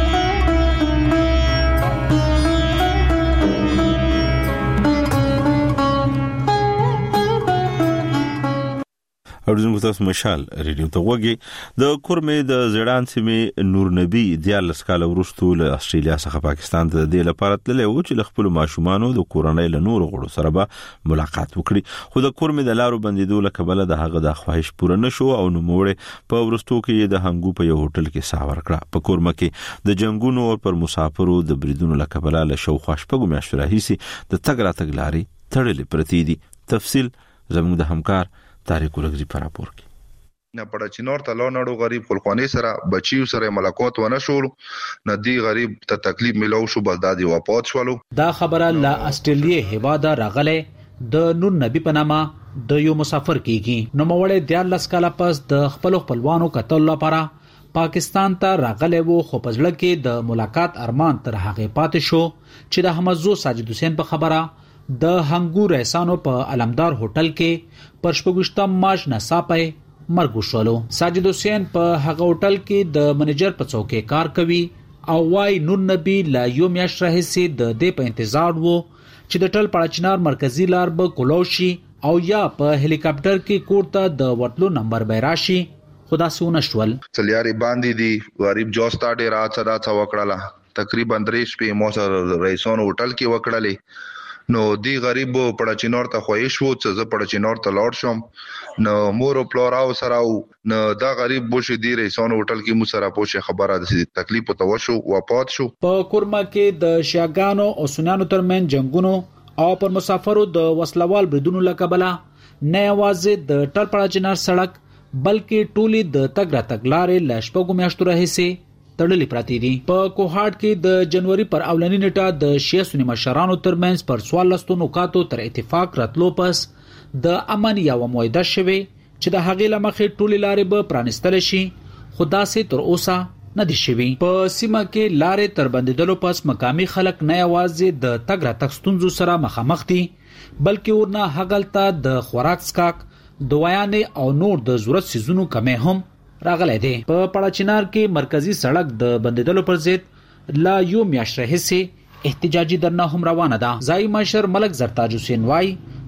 اوریدونکو تاسو مشال ریډیو ته وګورئ. د کورمې د زړان سیمې نور نبی د لس کال وروسته له استرالیا څخه پاکستان ته د لپاره تللی و چې خپل ماشومان د کورنۍ له نور غړو سره به ملاقات وکړي خو د کورمې د لارو بندیدو لکبل د هغه د خواهش پوره نشو او نو موړ په ورستو کې د هنګو په یو هوټل کې ساور کړه. په کورمه کې د جنگونو او پر مسافرو د بریدونو لکبل له شو خوشپګو میاشتو راهیسي د تګ را تګ لاري تړلې پرتی دي. تفصیل زموږ د همکار تاریخ ورغزي پر راپور کې نه پړه چې نور ته لونړو غریب خلقانی سره بچیو سره ملاقات ونه شول نه دی غریب ته تکلیف ملو شو بس دادی واپات شولو. دا خبره لا استرالیا هواده راغله د نور نبی پنامه د یو مسافر کیږي نو موړې د لس کاله پس د خپل خپلوانو قتل لپاره پاکستان ته راغله وو خو پزړه کې د ملاقات ارمان تر هغه پاتې شو چې د حمزو ساجد حسین په خبره د هنګو رهسانو په علمدار هوټل کې پر شپږشتم مارچ ناڅاپه مرګ وشولو. ساجد حسین په هغه هوټل کې د منیجر په څوکۍ کار کوي او وايي نور نبی لا یو میاشت راهیسې د دې په انتظار وو چې د ټل پړچنار مرکزی لار به کولوشي او یا په هلیکاپټر کې کوړه د وټلو نمبر به راشي. خدا سونه شول چلیاري باندې دي غریب جوستا ډیر رات صدا څا وکړه تقریبا درې شپې مو سره رئیسون هوټل کې وکړلې نو دی غریب پړچینور ته خوښ وو چې زه پړچینور ته لاړ شم نو مور او پلوراو سره نو دا غریب بوشي دی رئیسون هوټل کې مو سره پوښه خبره د تکلیف ته وشو واپات شو. په کورما کې د شیاګانو او سنانو ترمن جنگونو او پر مسافرو د وسلوال بریدونو لکبلا نه یوازې د ټل پړچینار سړک بلکې ټولي د تګ را تګ لارې لښپګو میاشتو راهیسي تړلې پراتی دي. په کوهاټ کې د جنوري پر اولنی نیټه د شیعه سنی مشرانو ترمنځ پر سوال لستو نکاتو تر اتفاق راتلو پس د امن یو موعده شوه چې د هغې لمخې ټولې لارې به پرانستل شي خدا سي تر اوسه نه دي شوی. په سیمه کې لارې تر بندیدلو پس مقامی خلک نه یوازې د تګ را تګ ستونزو سره مخامخ دي بلکې ورنه هغلته د خوراک سکاک دوايانې او نور د ضرورت سيزونو کمې هم راغلي دي. په پړچینار کې مرکزی سړک د بندیدلو پر ضد لا یو میاشت راهیسي احتجاجي درنه هم روانه ده. ځای مشر ملک زرتاج حسین وايي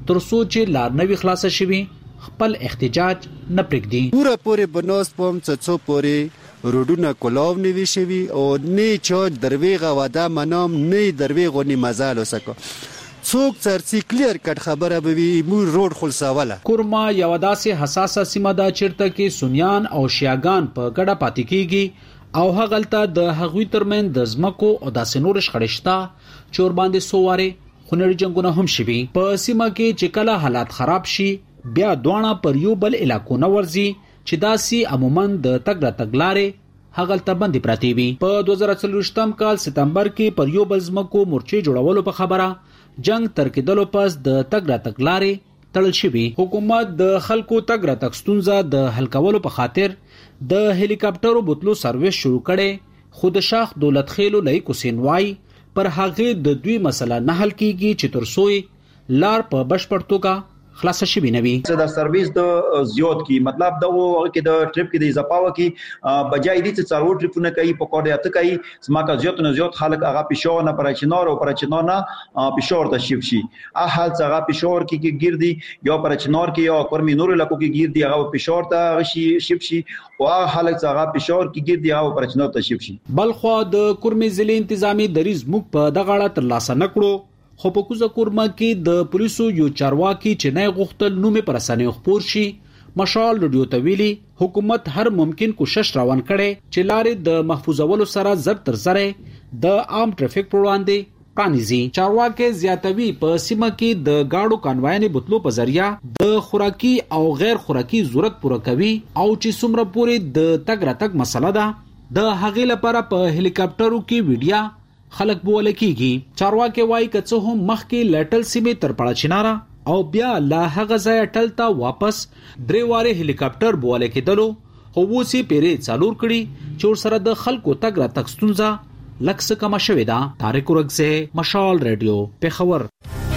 ترڅو چې لار نوي خلاص شي خپل احتجاج نه پرېږدي. پورا پورې بناس پم څڅو پورې روډونه کولاو نیوي شوي او نه چا درویغه وعده منام نه درویغه نی مزال وسکو څوک چرسي کلیر کټ خبره به وي مو روډ خلصاوله. کورما یو داسې حساسه سیمه ده چیرته کې سنیان او شیعاګان په ګډه پاتې کیږي او هغلته د هغوی ترمن د زمکو او داسې نور شخړشتا چور باندې سواره خونړي جنگونه هم شوي. په سیمه کې چې کله حالات خراب شي بیا دوانه پر یو بل علاقو نه ورځي چې داسي عموما د تګ را تګلارې هغلته باندې پراتی وي. په دوه زره څلوېښتم کال سپتمبر کې پر یو بل زمکو مورچې جوړولو په خبره جنگ تر کېدلو پس د تګ را تګ لارې تړل شوي. حکومت د خلکو تګ را تګ ستونزه د حل کولو په خاطر د هلیکاپټرو بوتلو سرویس شروع کړي خو د شاخ دولت خېلو لای کوسین وای پر هغه د دوی مسله نه حل کیږي چې ترڅو لار په بشپړ توګه خلاص شي نوي. د سرویس د زیات کی مطلب دا و کې د ټریپ کې د اضافه و کې بجای دي چې څلور ټریپونه کوي په کوډه ته کوي سماکه زیات نه زیات خلک هغه پښور نه پر چنار او پر چنار نه پښور ته شي شي ا حال څنګه پښور کې کې ګرځي یا پر چنار کې یا کورمي نور لکو کې ګرځي هغه پښور ته شي شي شي او هغه خلک څنګه پښور کې ګرځي هغه پر چنار ته شي شي. بلخو د کورمي ضلع انتظامی دریز مخ په دغه اړه تر لاسه نکړو خو په کوزه کورما کې د پولیسو یو چارواکي چې نه غوښتل نومې پر اسانه خبر شي مشال رادیو ته ویلي حکومت هر ممکن کوشش روان کړي چې لارې د محفوظولو سره ضبط تر سره د عام ټریفیک پر وړاندې پرانیزي. چارواکي زیاتوي په سیمه کې د گاډو کانوایي بوتلو په ذریعہ د خوراکي او غیر خوراکي ضرورت پوره کوي او چې څومره پورې د تګ راتګ مسله ده د هغې لپاره په هلیکاپټرو کې ویډیا خلک بوله کیږي. چارواکي وایي که څه هم مخکې لټل سیمه تر پړه چنارا او بیا لا هغه ځای ټل ته واپس درې واره هلیکاپټر بوله کېدلو خو وسی پیرې څالور کړي چې سره د خلکو تګ را تک ستونزه لکس کما شوې ده. طارق ورغزه مشال رادیو پیښور.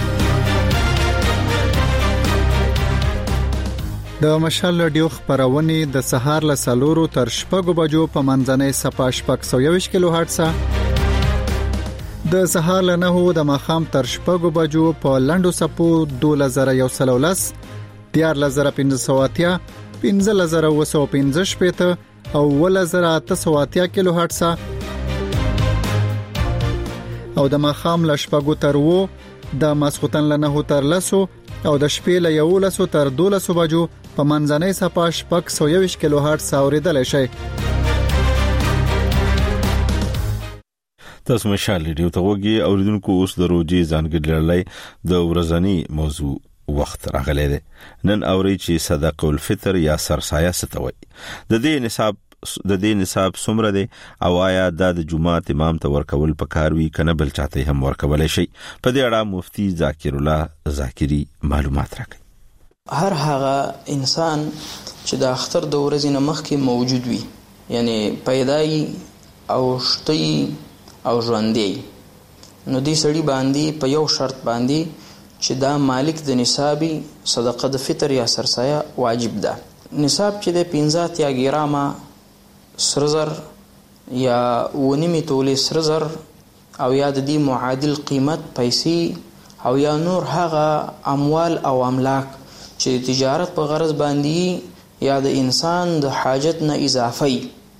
د مشال رادیو خبرونه د سهار له سالورو تر شپږو بجو په منځنۍ صفه شپږ سوه یوویشت کیلو هرتز د سهار له نهو د ماخام تر شپږو بجو په لندو سپو دوه زره یو سل ولس دیار لزره پنځه سوه اتیا پنځه لزره وسو پنځه شپېته او ول زره اته سوه اتیا کیلو هرتز او د ماخام له شپږو تر و د ماسختن له نهو تر لسو او د شپې له یو لسو تر دولسو بجو په منځنۍ صفه شپږ سوه یوویشت کیلو هرتز اوریدل شي. تاسو مشال ریډیو ته وګورئ او لیدونکو اوس د روزي ځانګړي لړۍ د ورځنی موضوع وخت راغلی دی. نن اوري چې صدقه الفطر یا سرسایه ستوي د دې نصاب د دې نصاب څومره دی او آیا د جمعه امام ته ورکول پکاروي کنه بل چاته هم ورکول شي. په دې اړه مفتي ذاکر الله ذاکری معلومات راکړي. هر هغه انسان چې د اختر د ورځې نه مخکې موجود وي یعنی پیدای او شتي او ژوندۍ نو دې سړي باندې په یو شرط باندې چې دا مالک د نصابي صدقه د فطر یا سرسایه واجب ده. نصاب چې د پنځه اتیا ګرامه سره زر یا ونیمې تولې سره زر او یا د دې معادل قیمت پیسې او یا نور هغه اموال او املاک چې تجارت په غرض باندې یا د انسان د حاجت نه اضافي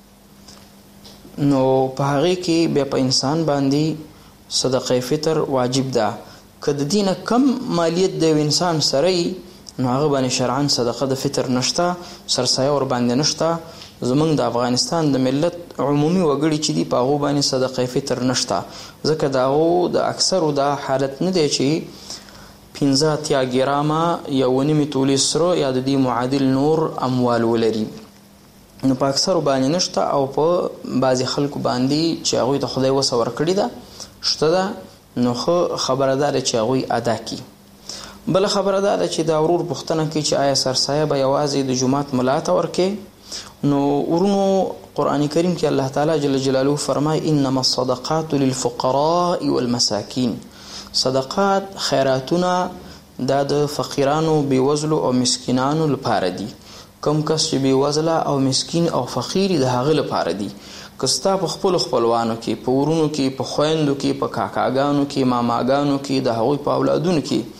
نو په هغه کې بیا په انسان باندې صدقه فطر واجب ده. که د دینه کم مالیت د انسان سره نو هغه باندې شرعاً صدقه د فطر نشته سرسایه ور باندې نشته. زمونږ د افغانستان د ملت عمومي وګړي چې دی په هغه باندې صدقه فطر نشته ځکه دا او د اکثرو دا حالت نه دی چې پنځه اتیا ګرامه یا ونیمې تولې سره یا د دې معادل نور اموال ولري. نو په اکثرو باندې نشته او په بعضی خلکو باندې چې هغه د خدای وسه ورکړي ده شته ده نو خو خبردار چې هغه ادا کی. بل خبردار چې دا ورور پښتنه کې چې آیا سرسایه به یوازې د جمعات ملاته ورکه نو ورونو قران کریم کې الله تعالی جل جلاله فرمای انما الصدقات للفقراء والمساکین. صدقات خیراتونه د فقیرانو بیوزلو او مسکینانو لپاره دي. کم کس چې بی وزله او مسکین او فقیر د هغه لپاره دي. کستا په خپل خپلوانو کې په ورونو کې په خويندو کې په کاکاګانو کې ماماګانو کې د هغوی په اولادونو کې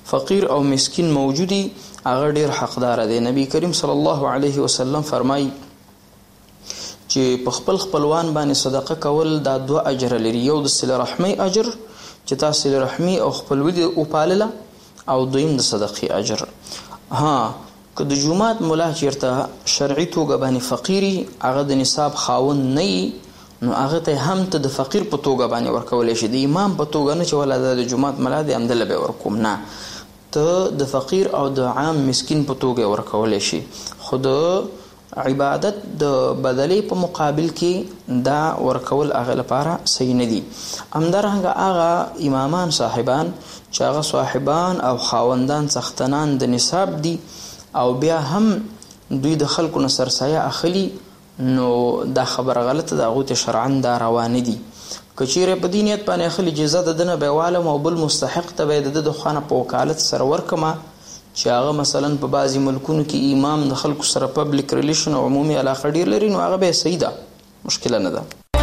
فقیر او مسکین موجودي هغه ډیر حقدار دی. نبی کریم صلی الله علیه وسلم فرمایي چې په خپل خپلوان باندې صدقه کول دا دوه اجر لري، یو د صله رحمی اجر چې تاسو صله رحمی او خپلوي او پالله، او دویم د صدقې اجر. ها که د جمعات مولا چیرته شرعي توګه باندې فقيري هغه د نصاب خاون نه نو هغه ته هم ته د فقیر په توګه باندې ورکول شي، د امام په توګه نه چې ولا د جمعات مولا د امدله به ورکوم، نه ته د فقیر او د عام مسکین په توګه ورکول شي. خود عبادت د بدلې په مقابل کې دا ورکول هغه لپاره صحیح نه دي. همدارنګه هغه امامان صاحبان چې هغه صاحبان او خاوندان سختنان د نصاب دي او بیا هم دوی د خلکو نه سرسایه اخلي، نو دا خبره غلطه ده، هغوی ته شرعاً دا روانه دي. که چیرې په دې نیت باندې اخلي اجازه د ده نه به یې والم او بل مستحق ته به یې د ده د خوا نه په وکالت سره ورکمه چې هغه مثلا په بعضې ملکونو کې امام د خلکو سره پبلیک ریلیشن او عمومي علاقه ډېر لري، نو هغه به یې صحیح ده، مشکله نه ده.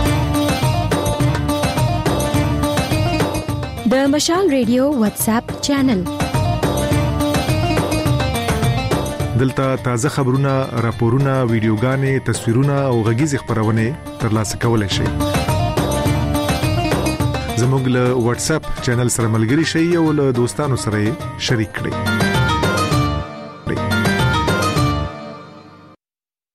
د مشال ریډیو واتساپ چینل دلته تازه خبرونه، راپورونه، ویډیوګانې، تصویرونه او غږیز خبرونه ترلاسه کولای شئ. زموږ له واتساپ چینل سره ملګري شئ او له دوستانو سره شریک کړئ.